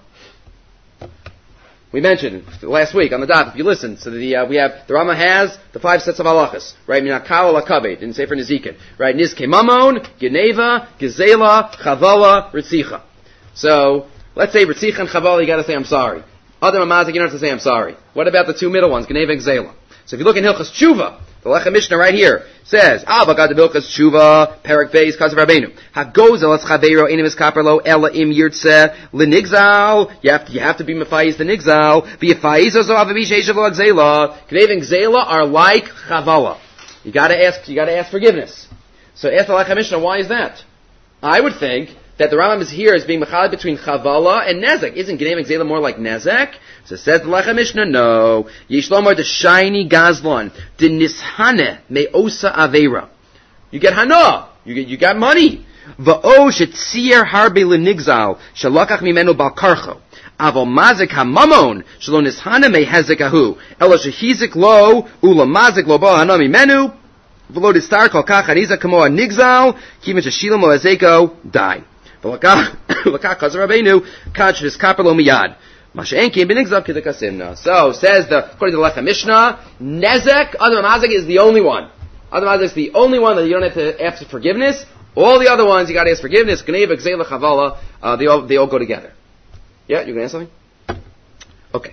We mentioned last week on the dot, if you listen, so the, uh, we have, the Rama has the five sets of halachas, right? Minakal lakabed, didn't say for Nezikin, right? Nizke mamon, Geneva, Gzela, Chavala, Ritzicha. So, let's say Ritzicha and Chavala, you gotta say I'm sorry. Adam Amazik, you don't have to say I'm sorry. What about the two middle ones, Geneva and Gzela? So if you look in Hilchas Tshuva, the Lechem Mishnah right here says, "Ah, bagad Hilchas Tshuva, Perek Beis, Kazav Rabbeinu. Hagozel es chaveiro enim es kaperlo ela im yirtze lenigzal." You have to, you have to be mefayis the nigzal. V'yefayis ozo avavish eishav lo gzela. Knev and gzela are like chavala. You got to ask. You got to ask forgiveness. So ask the Lechem Mishnah, why is that? I would think that the Rambam is here as being mechalek between chavala and nezek. Isn't Gnev and gzela more like nezek? So says the Lechem Mishnah, no. Yishlomar the shiny gazlan, the nishane meosa avera. You get hana. You get you got money. Va'o shetzier harbe lenigzal shalakach mimenu bal karcho. Avo mazik hamamon shelo nishane mehezek ahu. Elo shehizik lo ula mazik lo ba hana mimenu. V'lo distar kol kach hariza kamo nigzal kivin sheshilam lo ezeko die. V'lakach lakach chazer Rabbeinu kach v'skapelo miyad. So says the according to the Lechem Mishnah, Nezek Adam Amazik is the only one. Adam Amazik is the only one that you don't have to ask for forgiveness. All the other ones you got to ask forgiveness. Geneva, Gzela, Chavala, uh, they all they all go together. Yeah, you gonna ask something? Okay.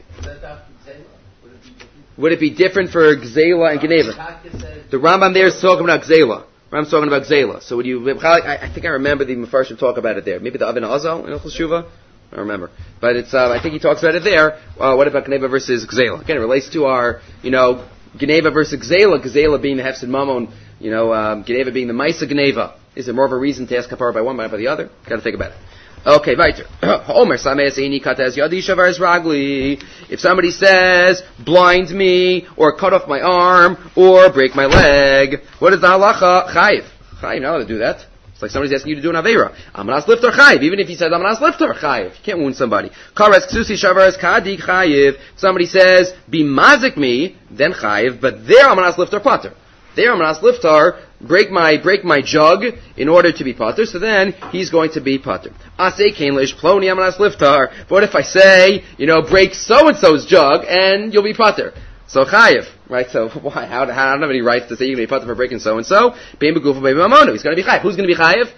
Would it be different for Gzela and Geneva? The Rambam there is talking about Gzela. Rambam's talking about Gzela. So would you? I, I think I remember the Mefarshim talk about it there. Maybe the Avin Azal in Hilchos Shuvah. I don't remember. But it's, uh, I think he talks about it there. Uh, what about Geneva versus Gzela? Again, it relates to our, you know, Geneva versus Gzela, Gzela being the Hefsid Mamon, you know, um, Geneva being the Maisa Geneva. Is there more of a reason to ask kapara by one, by the other? Gotta think about it. Okay, weiter. If somebody says, blind me, or cut off my arm, or break my leg, what is the halacha? Chayiv. Chayiv, you're not allowed to do that. It's like somebody's asking you to do an Aveira. Amanas lifter chayiv. Even if he says Amanas lifter chayiv, you can't wound somebody. Kares ksusi shavares kadik chayiv. Somebody says, be mazik me, then chayiv, but there Amanas lifter pater. There Amanas lifter, break my, break my jug in order to be pater, so then he's going to be pater. Asay kain leish ploni Amanas lifter. But what if I say, you know, break so-and-so's jug, and you'll be pater? So chayiv. Right, so why? How, how, I don't have any rights to say you're going to be pater for breaking so and so. Bein begufa bein b'mamono. He's going to be chayiv. Who's going to be chayiv?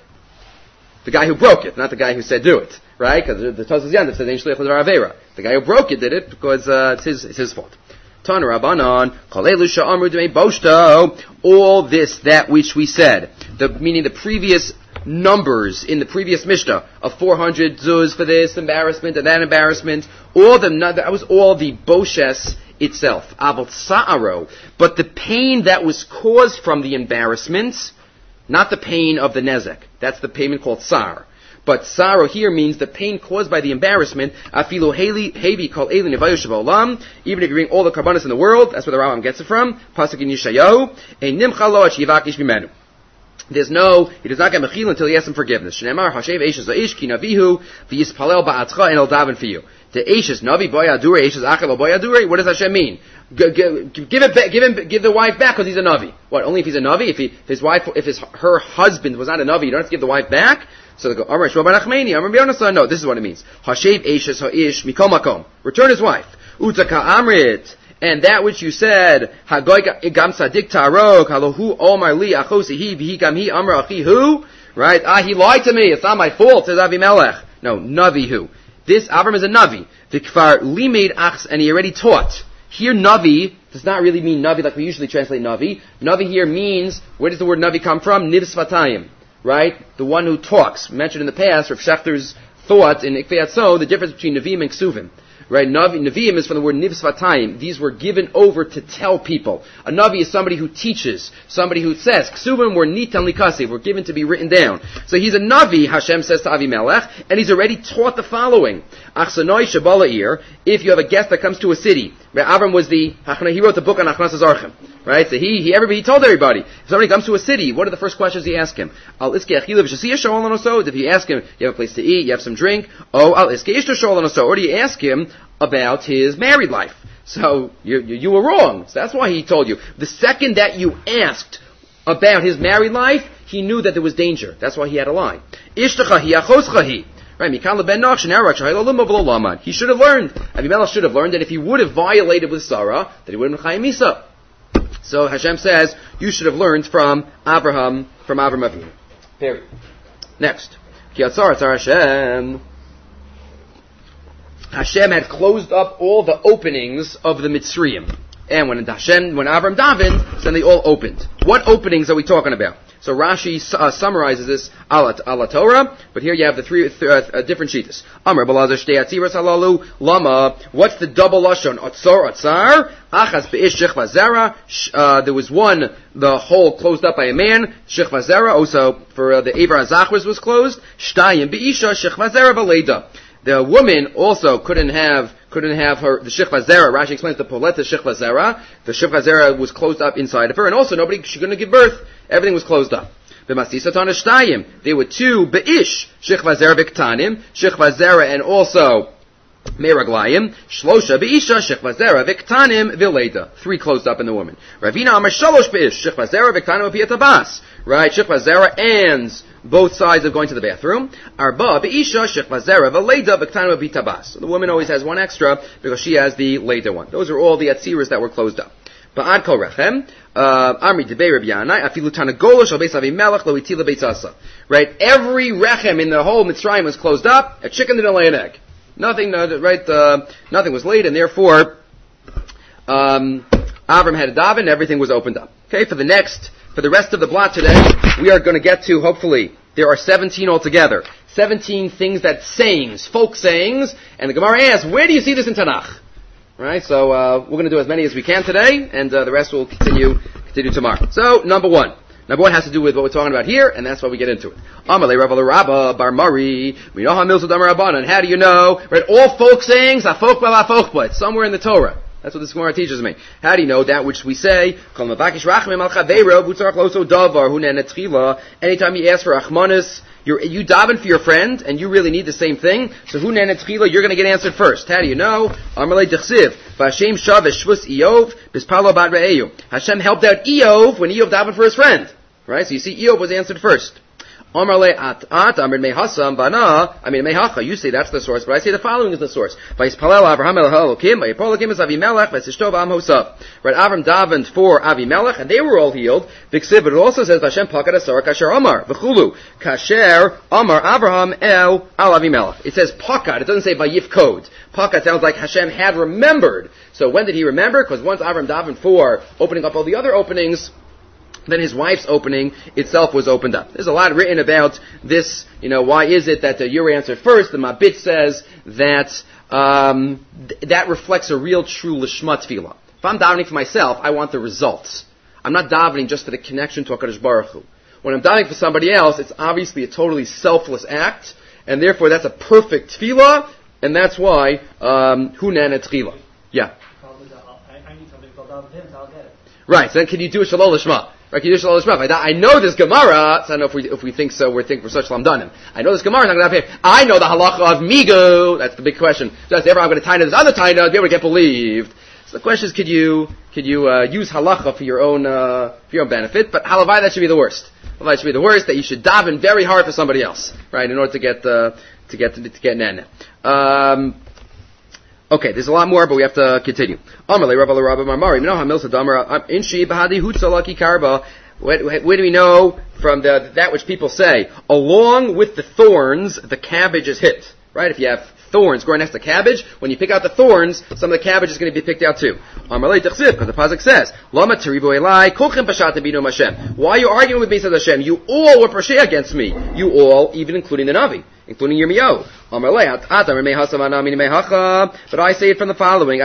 The guy who broke it, not the guy who said do it. Right? Because the, the Tosfos Yantiv said ain't shliach l'dvar avera. The guy who broke it did it because uh, it's his it's his fault. Tan Rabbanan kol elu she'amru d'mei boshto. All this that which we said, the meaning the previous numbers in the previous Mishnah of four hundred zuz for this embarrassment and that embarrassment. All the that was all the boshes itself, avot sa'aro, but the pain that was caused from the embarrassment, not the pain of the nezek. That's the payment called sar. But saro here means the pain caused by the embarrassment. Afilu hevi kol elin nevayu olam. Even if you bring all the karbanos in the world, that's where the Rambam gets it from. Pasuk in Yeshayahu, ein nimcha lo at shivakish bimenu. There's no, he does not get mechil until he asks him forgiveness. Shneimar hashev eishes aish ki navihu v'yispalel ba'atzcha and el daven for you. The Eishes Navi Boy Adure, Eishes Achel Boy Adure, what does Hashem mean? G- g- give it back, give him, give the wife back because he's a Navi. What? Only if he's a Navi? If, he, if his wife, if his her husband was not a Navi, you don't have to give the wife back. So they go, Amar Shmuel Bar Nachmani, Amar B'Yonasa. No, this is what it means. Hashev Eishes Ha'ish Mikol Makom. Return his wife. Utaka Amrit. And that which you said, Hagoy Gam Sadik Tarok, Halohu Omar Li Achosihi V'hi Gam Hi Amar Achihu. Right? Ah, he lied to me. It's not my fault, says Avimelech. No, Navi who? This Avram is a Navi. The Kfar Limaid Achs, and he already taught. Here, Navi does not really mean Navi like we usually translate Navi. Navi here means, where does the word Navi come from? Niv Svatayim. Right? The one who talks. Mentioned in the past, Rav Shechter's thought in Ikvei Atzo, the difference between Navim and Ksuvim. Right? Navi, Nevi'im is from the word Niv Svatayim. These were given over to tell people. A Navi is somebody who teaches, somebody who says. Ksuvim were Nitan Likasi, were given to be written down. So he's a Navi, Hashem says to Avimelech, and he's already taught the following. Achsanoi Shabala'ir, if you have a guest that comes to a city, Avram was the, he wrote the book on Achnasas Orchim. Right? So he, he, everybody, he told everybody. If somebody comes to a city, what are the first questions he asks him? Al iske achilav shasiya sholan oso. If you ask him, you have a place to eat, you have some drink. Oh, al iske ishto sholan oso. Or do you ask him about his married life? So you, you, you were wrong. So that's why he told you. The second that you asked about his married life, he knew that there was danger. That's why he had a lie. Ishtacha hi achoscha hi. Right, he should have learned. Avimelech should have learned that if he would have violated with Sarah, that he would have been Chayim Misa. So Hashem says, you should have learned from Abraham, from Avram Avinu. Period. Next. Ki atzar atzar Hashem. Hashem had closed up all the openings of the Mitzrayim. And when Hashem, when Avram davened, then they all opened. What openings are we talking about? So Rashi uh, summarizes this ala Torah, but here you have the three th- uh, different shittas. Amar b'lazar shtei atziras halalu lama. What's the double lashon? Atzor atzar achas beish shechva zera. There was one, the hole closed up by a man. Shechva zera. Also for uh, the Evar Zachris was closed. Shtayim beisha shechva zera v'leida. The woman also couldn't have couldn't have her the shechva zera. Rashi explains the poleta shechva zera. The shechva zera was closed up inside of her, and also nobody she couldn't give birth. Everything was closed up. There were two beish shechva zera v'ktanim shechva zera and also meraglayim shlosha beisha shechva zera v'ktanim v'leida. Three closed up in the woman. Ravina amar shalosh beish shechva zera v'ktanim v'piyatabas. Right, shechva zera and both sides of going to the bathroom. Arba beisha shechva zera v'leida v'ktanim v'piyatabas. So the woman always has one extra because she has the later one. Those are all the atziras that were closed up. Ba'ad kol rechem, Amri debei Rabbi Yanai, afilu tanagola shal beis Avimelech lo itila beis asa. Right, every rechem in the whole Mitzrayim was closed up. A chicken didn't lay an egg. Nothing, uh, right? Uh, nothing was laid, and therefore, um, Avram had a daven. Everything was opened up. Okay, for the next, for the rest of the blot today, we are going to get to. Hopefully, there are seventeen altogether. Seventeen things that sayings, folk sayings, and the Gemara asks, where do you see this in Tanakh? Right, so uh, we're going to do as many as we can today, and uh, the rest will continue continue tomorrow. So, number one. Number one has to do with what we're talking about here, and that's why we get into it. Amalei Rabba Rabba Bar Mari. We know how Milzul Damar Rabbanan. How do you know? Right, all folk sayings are folk bala folk, but somewhere in the Torah. That's what this Gemara teaches me. How do you know that which we say? Anytime you ask for achmanis, you're, you daven for your friend, and you really need the same thing. So hu nenetchila, you're going to get answered first. How do you know? Amalei Dechsiv. V'Hashem shav eshvus Iyov bispalo bad re'eyu. Hashem helped out Iyov when Iyov davened for his friend. Right? So you see, Iyov was answered first. Amarle at at amrid mehasam bana. I mean mehacha. You say that's the source, but I say the following is the source. Vayispalel Avraham el Elokim. Vayipolakim is Avimelech. Vayishtov am hosav. Right? Avram davened for Avimelech, and they were all healed. V'ksiv. But it also says Hashem pakad asar kasher Amar v'chulu kasher Amar Avraham el al Avimelech. It says pakad. It doesn't say vayifkod. Pakad sounds like Hashem had remembered. So when did he remember? Because once Avram davened for opening up all the other openings, then his wife's opening itself was opened up. There's a lot written about this, you know, why is it that uh, you're answered first? The Mabit says that um, th- that reflects a real, true Lishma Tefillah. If I'm davening for myself, I want the results. I'm not davening just for the connection to HaKadosh Baruch Hu. When I'm davening for somebody else, it's obviously a totally selfless act, and therefore that's a perfect Tefillah, and that's why um, Hunan et Tefillah. Yeah. I need somebody to go down with him, so I'll get it. Right, so then can you do a Shalom Lishma? Right, can you do Shalom Lishma? I know this Gemara, so I don't know if we, if we think so, we're thinking for such Lamdanim. I know this Gemara is not going to have here. I know the halacha of Migu, that's the big question. Just ever I'm going to tie this other tie to be able to get believed. So the question is, could you, could you, uh, use halacha for your own, uh, for your own benefit? But halavai, that should be the worst. Halavai should be the worst, that you should daven very hard for somebody else, right, in order to get, uh, to get, to, to get nana. Um, Okay, there's a lot more, but we have to continue. Amalei Rabba Rabba Marmari. Where do we know from the, that which people say? Along with the thorns, the cabbage is hit. Right? If you have thorns growing next to cabbage, when you pick out the thorns, some of the cabbage is going to be picked out too. Amalei Techsiv, because the pasuk says, Lama Terivu Elai, Kolchem Pashat Binu Hashem. Why are you arguing with me, says Hashem? You all were Pashay against me. You all, even including the Navi, including Yirmiyahu. But I say it from the following.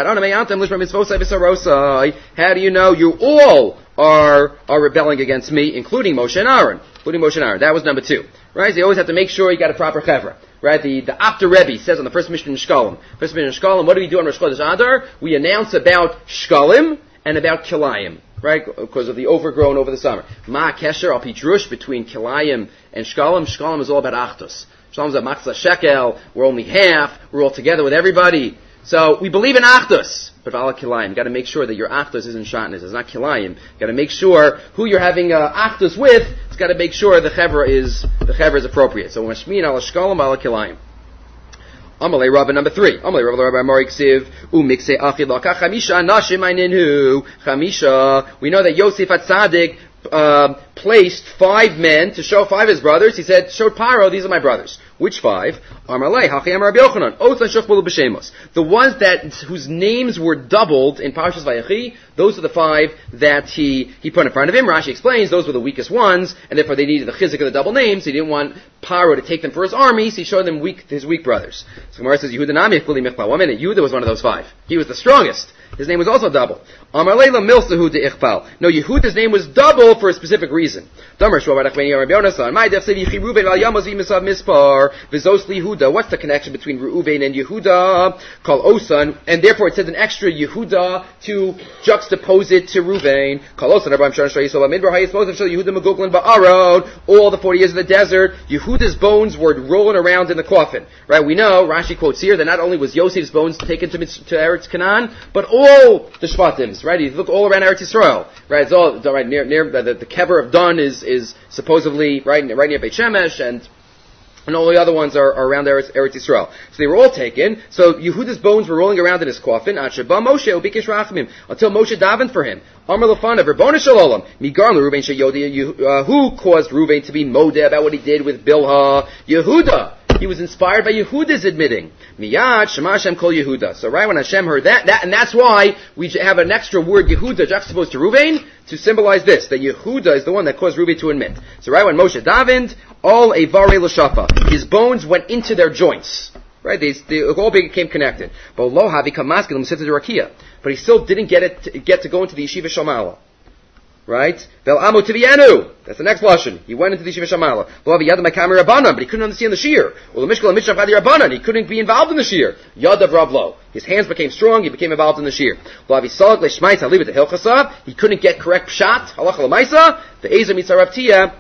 How do you know you all are are rebelling against me, including Moshe and Aaron? Including Moshe and Aaron. That was number two. Right? So you always have to make sure you got a proper chevra. right? The, the After Rebbe says on the first Mishnah in Shkalim. First Mishnah in Shkalim, what do we do on Rosh Chodesh Adar? We announce about Shkalim and about Kilayim, right? Because of the overgrown over the summer. Ma Kesher al Pitrush between Kilayim and Shkalim. Shkalim is all about Achdus. Shkalim is about Matzah Shekel. We're only half. We're all together with everybody. So we believe in Achdus. But Vala Kilayim, you got to make sure that your Achdus isn't Shatnez. It's not Kilayim. You got to make sure who you're having uh, Achdus with. It's got to make sure the Chevra is the Chevra is appropriate. So Mashmin ala Shkalim ala Kilayim. Amalei Rabba number three. Amalei Rabba Rabba Mori Ksiv Umikse Achid Laka Chamisha Nashim Eininhu Chamisha. We know that Yosef Atzadik uh, placed five men to show five of his brothers. He said, showed Paro, these are my brothers. Which five? Amalei Hachi Amar Rabbi Yochanan Otha Shuchbulu B'Shemos. The ones that whose names were doubled in Parshas Vayechi, those are the five that he he put in front of him. Rashi explains those were the weakest ones, and therefore they needed the chizik of the double names. He didn't want Paro to take them for his army, so he showed them weak his weak brothers. So Gemara says Yehuda Nami Chuli Michla. One minute, Yehuda was one of those five. He was the strongest. His name was also double. Amar Leila Milsahu de Ichpal. No, Yehuda's name was double for a specific reason. What's the connection between Reuven and Yehuda? Call Osan, and therefore it says an extra Yehuda to juxtapose it to Reuven. Call Osan. All the forty years of the desert, Yehuda's bones were rolling around in the coffin. Right? We know Rashi quotes here that not only was Yosef's bones taken to, to Eretz Canaan, but all the Shvatims. Right? You look all around Eretz Yisrael. Right? It's all right near near the, the kever of Dan is is supposedly right right near Beit Shemesh, and and all the other ones are, are around Eretz, Eretz Yisrael. So they were all taken. So Yehuda's bones were rolling around in his coffin. Until Moshe davened for him. Amar Lefanav, Rebbeinu Shalom, Migarm Reuven Sheyodi, who caused Reuven to be modeh about what he did with Bilhah? Yehuda. He was inspired by Yehuda's admitting. Miyad Shema Hashem Kol Yehuda. So right when Hashem heard that, that, and that's why we have an extra word Yehuda juxtaposed to Reuven to symbolize this, that Yehuda is the one that caused Reuven to admit. So right when Moshe davened, all Evarei L'Shafa, his bones went into their joints. Right, they, they all became connected. But lo havi kamaskelim sits to Rakia, but he still didn't get it to, get to go into the yeshiva Shamala. Right? Vel amo tivianu. That's the next lashon. He went into the yeshiva Shamala. Lo havi yadav ma'kamei rabbanan, but he couldn't understand the shir. Well, the mishkal mishrav hadi rabbanan, he couldn't be involved in the shir. Yadav rablo. His hands became strong. He became involved in the shir. Lo havi salag leishmais halibet hilchasa. He couldn't get correct pshat. Halacha l'maisa. The ezer mitzarav tia.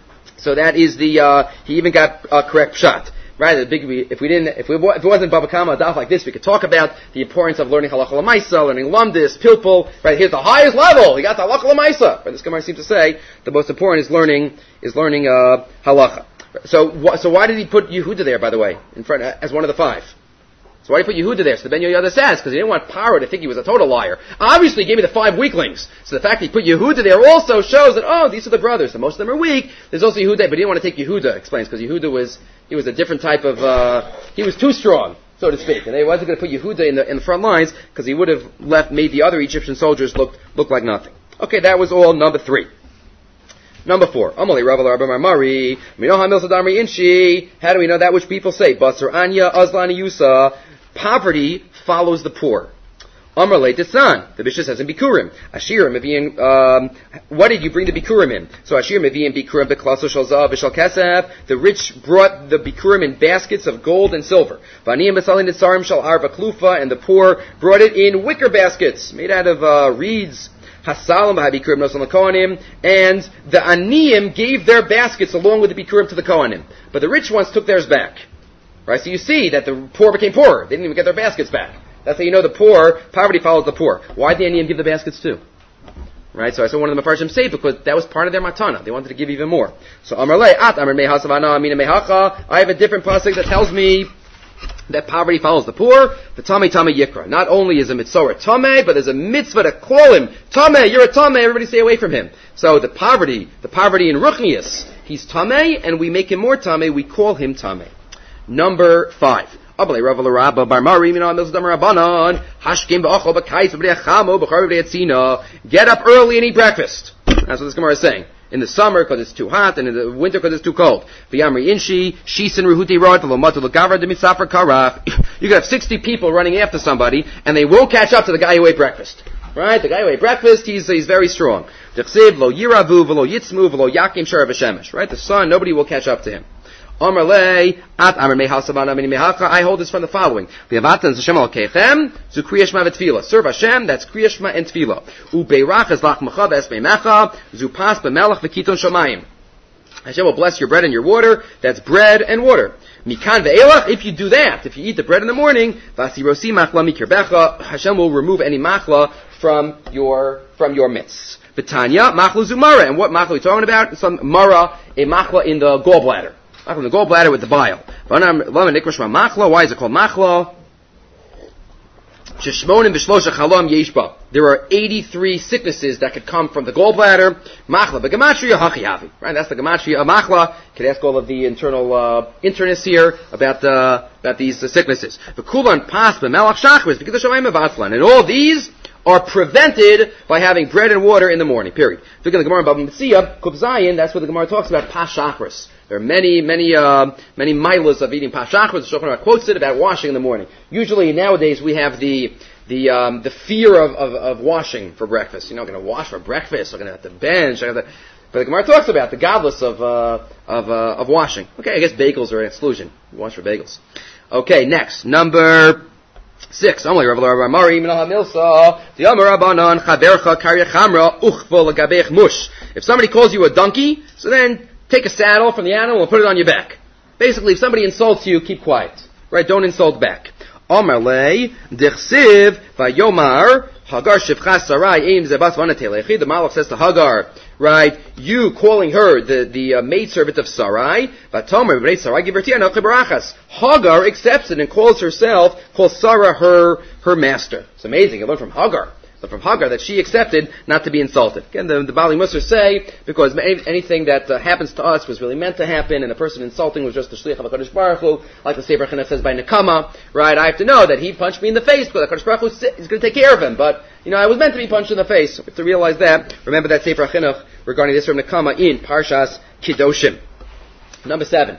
So that is the. Uh, he even got uh, correct pshat. Right, the big, if we didn't, if, we, if it wasn't Baba Kama, a daf like this, we could talk about the importance of learning halacha l'maisa, learning lumdis, pilpul. Right, here's the highest level. He got the halacha l'maisa. Right, this Gemara seems to say the most important is learning is learning uh, halacha. So, wh- so why did he put Yehuda there, by the way, in front uh, as one of the five? So why did he put Yehuda there? So the Ben Yoyada says because he didn't want Paro to think he was a total liar. Obviously, he gave me the five weaklings. So the fact that he put Yehuda there also shows that oh, these are the brothers. So most of them are weak. There's also Yehuda, but he didn't want to take Yehuda. Explains because Yehuda was. He was a different type of, uh, he was too strong, so to speak. And they wasn't going to put Yehuda in the, in the front lines, because he would have left, made the other Egyptian soldiers look, look like nothing. Okay, that was all number three. Number four. Amali Rav Rabbi Marmari, Minoha Milsadamri Inshi. How do we know that which people say? Basar Anya, Azlani Yusa. Poverty follows the poor. Amar le Desan. The Mishnah says in Bikurim. Ashir Mevian, um, what did you bring the Bikurim in? So Ashir Mevian Bikurim Beklaso Shal Zav V'Shal Kesef. The rich brought the Bikurim in baskets of gold and silver. V'aniyim Besalin Nitzarim Shal Arba Klufa. And the poor brought it in wicker baskets made out of uh, reeds. Hasalam B'Bikurim Nosan LaKohanim. And the Aniyim gave their baskets along with the Bikurim to the Kohanim. But the rich ones took theirs back. Right? So you see that the poor became poorer. They didn't even get their baskets back. That's how you know the poor, poverty follows the poor. Why did the Aniyim give the baskets too? Right, so I saw one of the Mefarshim say because that was part of their matana. They wanted to give even more. So Amar le, at Amar me hasavana amina mehacha. I have a different pasuk that tells me that poverty follows the poor. The Tamei Tamei Yikra. Not only is a mitzvah Tamei, but there's a mitzvah to call him Tamei. You're a Tamei. Everybody stay away from him. So the poverty, the poverty in Ruchnius, he's Tamei, and we make him more Tamei. We call him Tamei. Number five. Get up early and eat breakfast. That's what this Gemara is saying. In the summer because it's too hot, and in the winter because it's too cold. You could have sixty people running after somebody, and they won't catch up to the guy who ate breakfast. Right? The guy who ate breakfast, he's he's very strong. Right? The sun, nobody will catch up to him. Omerle at Amar Mehasavana Mini Mehacha. I hold this from the following: V'yavatan Hashem Elokechem zu Kriya Shema v'Tefila. Serve Hashem. That's Kriya Shema and Tefila. Ubeirach es lach mecha v'es beimecha zu pas b'melach v'kiton shamayim. Hashem will bless your bread and your water. That's bread and water. Mikan ve'elach. If you do that, if you eat the bread in the morning, v'asirosi machla mikirbecha. Hashem will remove any machla from your from your midst. V'tanya machla zumara. And what machla are we talking about? Some mara, a machla in the gallbladder. Machla in the gallbladder with the bile. Why is it called machla? There are eighty-three sicknesses that could come from the gallbladder. Machla, but gematria hachi havi. Right, that's the gematria of machla. You could ask all of the internal uh, internists here about uh, about these uh, sicknesses. V'kulan pas b'melach shachris because the shamayim avatzlan, and all these are prevented by having bread and water in the morning. Period. Look at the Gemara in Bava Metzia, Kuf Zayin. That's what the Gemara talks about. Pas shachris. There are many, many, uh, many milas of eating pas shachris. The Shulchan Aruch quotes it about washing in the morning. Usually nowadays we have the the um, the fear of, of, of washing for breakfast. You're not going to wash for breakfast. I'm going to have to bench. I have to, but the Gemara talks about the godless of uh, of uh, of washing. Okay, I guess bagels are an exclusion. You wash for bagels. Okay, next number. Six. If somebody calls you a donkey, so then take a saddle from the animal and put it on your back. Basically, if somebody insults you, keep quiet. Right? Don't insult back. The Malach says to Hagar, right, you calling her the, the uh, maidservant of Sarai, Hagar accepts it and calls herself, calls Sarah her, her master. It's amazing. I learned from Hagar. But from Hagar that she accepted not to be insulted. Again, the, the Bali Musar say, because any, anything that uh, happens to us was really meant to happen, and the person insulting was just the Shliach of HaKadosh Baruch Hu, like the Sefer Chinuch says by Nekama, right? I have to know that he punched me in the face because HaKadosh Baruch Hu is going to take care of him. But, you know, I was meant to be punched in the face. We have to realize that. Remember that Sefer Chinuch regarding this from Nekama in Parshas Kedoshim. Number seven.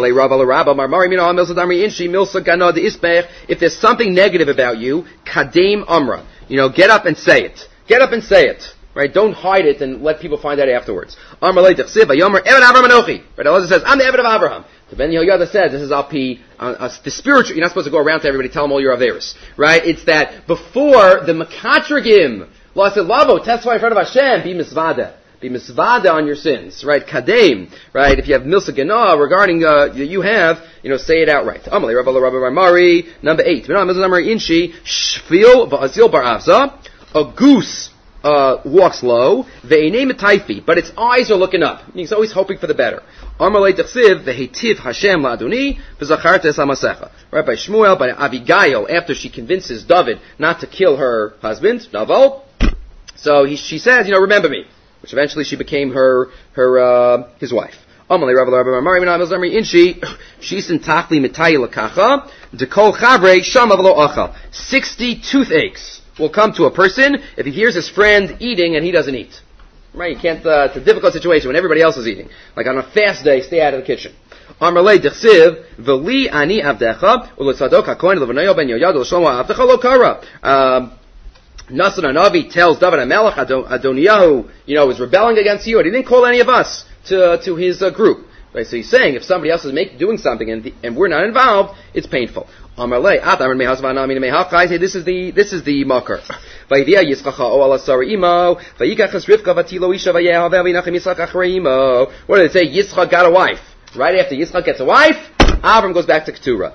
If there's something negative about you, Kadem Amra. You know, get up and say it. Get up and say it. Right? Don't hide it and let people find out afterwards. Amar le tachsiv vayomer Eved Avraham Anochi. Right? Allah says, I'm the Eved of Avraham. The Ben Yehoyada says, this is al pi, uh, uh, the spiritual, you're not supposed to go around to everybody, tell them all your Averis. Right? It's that before the Makatragim, Allah said, Lavo, testify in front of Hashem, be misvada. Be misvada on your sins, right? Kadem, right? If you have milsa gana regarding uh, you have, you know, say it outright. Amalei Rabbi Rabbi Ramari. Number eight. Inshi shfil va'azil baravza. A goose uh, walks low. Ve'enei metayfi, but its eyes are looking up. He's always hoping for the better. Amalei tachsiv ve'hetiv Hashem la'adoni v'zachartes amasecha. Right, by Shmuel, by Abigail, after she convinces David not to kill her husband, Naval. So he, she says, you know, remember me. Which eventually she became her, her, uh, his wife. Sixty toothaches will come to a person if he hears his friend eating and he doesn't eat. Right? You can't, uh, it's a difficult situation when everybody else is eating. Like on a fast day, stay out of the kitchen. Um, Nasan Hanavi tells David HaMelech, Adoniyahu, you know, is rebelling against you, and he didn't call any of us to to his uh, group. Right? So he's saying if somebody else is make, doing something and, the, and we're not involved, it's painful. This is the this is the makar. What did it say? Yitzchak got a wife. Right after Yitzchak gets a wife, Avram goes back to Keturah.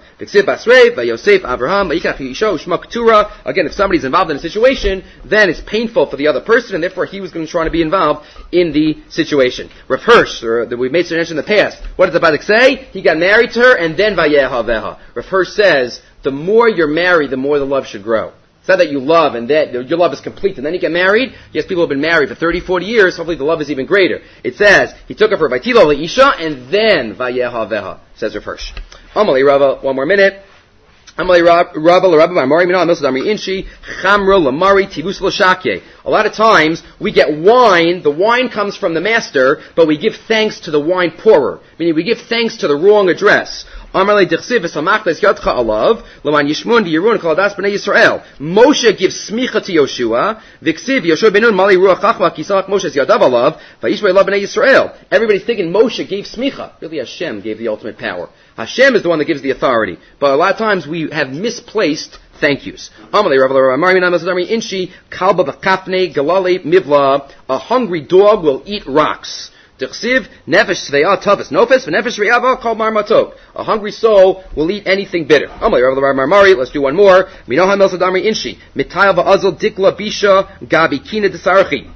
Again, if somebody's involved in a situation, then it's painful for the other person, and therefore he was going to try to be involved in the situation. Rav Hirsch, or that we made mention in the past, what did the Badik say? He got married to her, and then Vayehaveha. Rav Hirsch says, the more you're married, the more the love should grow. It's not that you love and that your love is complete and then you get married. Yes, people have been married for thirty, forty years. Hopefully the love is even greater. It says, he took her for Vaitilo Leisha and then Vayehaveha, says Rav Hirsch. Amalei Rava, one more minute. Amalei Rava, Rava, Mari, Minah, Milsadamri, Inshi, Chamra, Lamari, Tivus, Lashakye. A lot of times, we get wine, the wine comes from the master, but we give thanks to the wine pourer. Meaning we give thanks to the wrong address. Amarle Dichsiv V'samachtes Yadcha Alav L'man Yishmun V'Yirun Kol Adas B'nei Yisrael. Moshe gives smicha to Yoshua. V'ksiv Yoshua Benun Mali Ruach Chachma Kisalach Moshe's Yadav Alav V'Yishmei Lav B'nei Yisrael. Everybody's thinking Moshe gave smicha. Really, Hashem gave the ultimate power. Hashem is the one that gives the authority. But a lot of times we have misplaced thank yous. Amalei Rav Amari Namasadami Inshi Kalba B'Kafne Galali Mivla. A hungry dog will eat rocks. Dichsiv nefesh sveya tavas nofes v'nefesh re'ava kol marmatok. A hungry soul will eat anything bitter. Amalei Rav Marmari. Let's do one more. Minoha Melsadamri Inshi Mitayal va'azal dikla bisha gabi kina desarchi.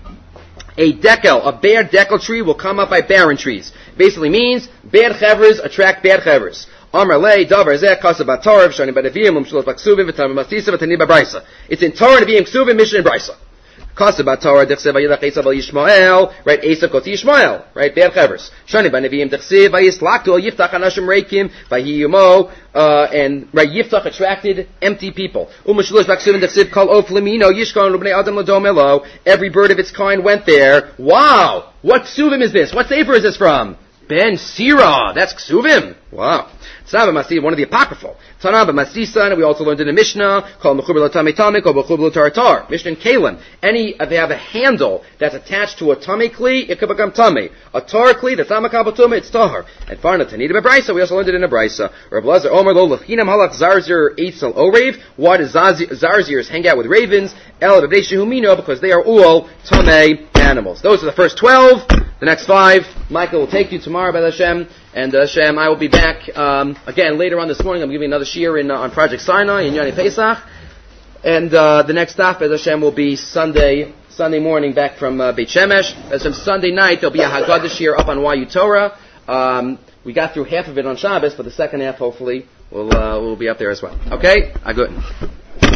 A dekel, a bare dekel tree will come up by barren trees. Basically means bad chevers attract bad chevers. Amar lei davar zeh kasabat Torah v'shani b'neviyim umshulos b'ksuvim v'tam b'masisa v'tani b'braysa. It's in Torah, Nevi'im, Ksuvim, Mishnah, and Braysa. Kasabat Torah dichsev vayilach Esav al Yishmael, right? Esav got to Yishmael, right? Bad chevers. Shani b'neviyim dichsev vayislaktu al Yiftach anashim reikim vayiyumo, uh, and right Yiftach attracted empty people. Umshulos b'ksuvim dichsev kol of lemino yishkon l'bnei adam l'dom elo. Every bird of its kind went there. Wow, what ksuvim is this? What sefer is this from? Ben Sira. That's ksuvim. Wow. Tzana b'masisa, one of the apocryphal. Tzana b'masisa, and we also learned in the Mishnah, called Mechuber l'tamei tamei, called Mechuber l'taratar. Mishnah and Kalim. Any, if they have a handle that's attached to a tamei kli, it could become tamei. A tar kli, that's not makabel tumah, it's tahar. And farna tanita b'braisa, we also learned it in a braisa. Rav Lazar Omer lo l'chinam halach zarzir eitzel orev. Why does zarzirs hang out with ravens? El b'bnei shehumino, because they are all tamei animals. Those are the first twelve. The next five, Michael will take you tomorrow by Hashem. And uh, Hashem, I will be back um, again later on this morning. I'm giving another shiur in uh, on Project Sinai in Yoni Pesach, and uh, the next stop as Hashem will be Sunday Sunday morning back from uh, Beit Shemesh. As from Sunday night there'll be a Haggadah shiur up on Y U Torah. Um, we got through half of it on Shabbos, but the second half hopefully will uh, will be up there as well. Okay, ah, good.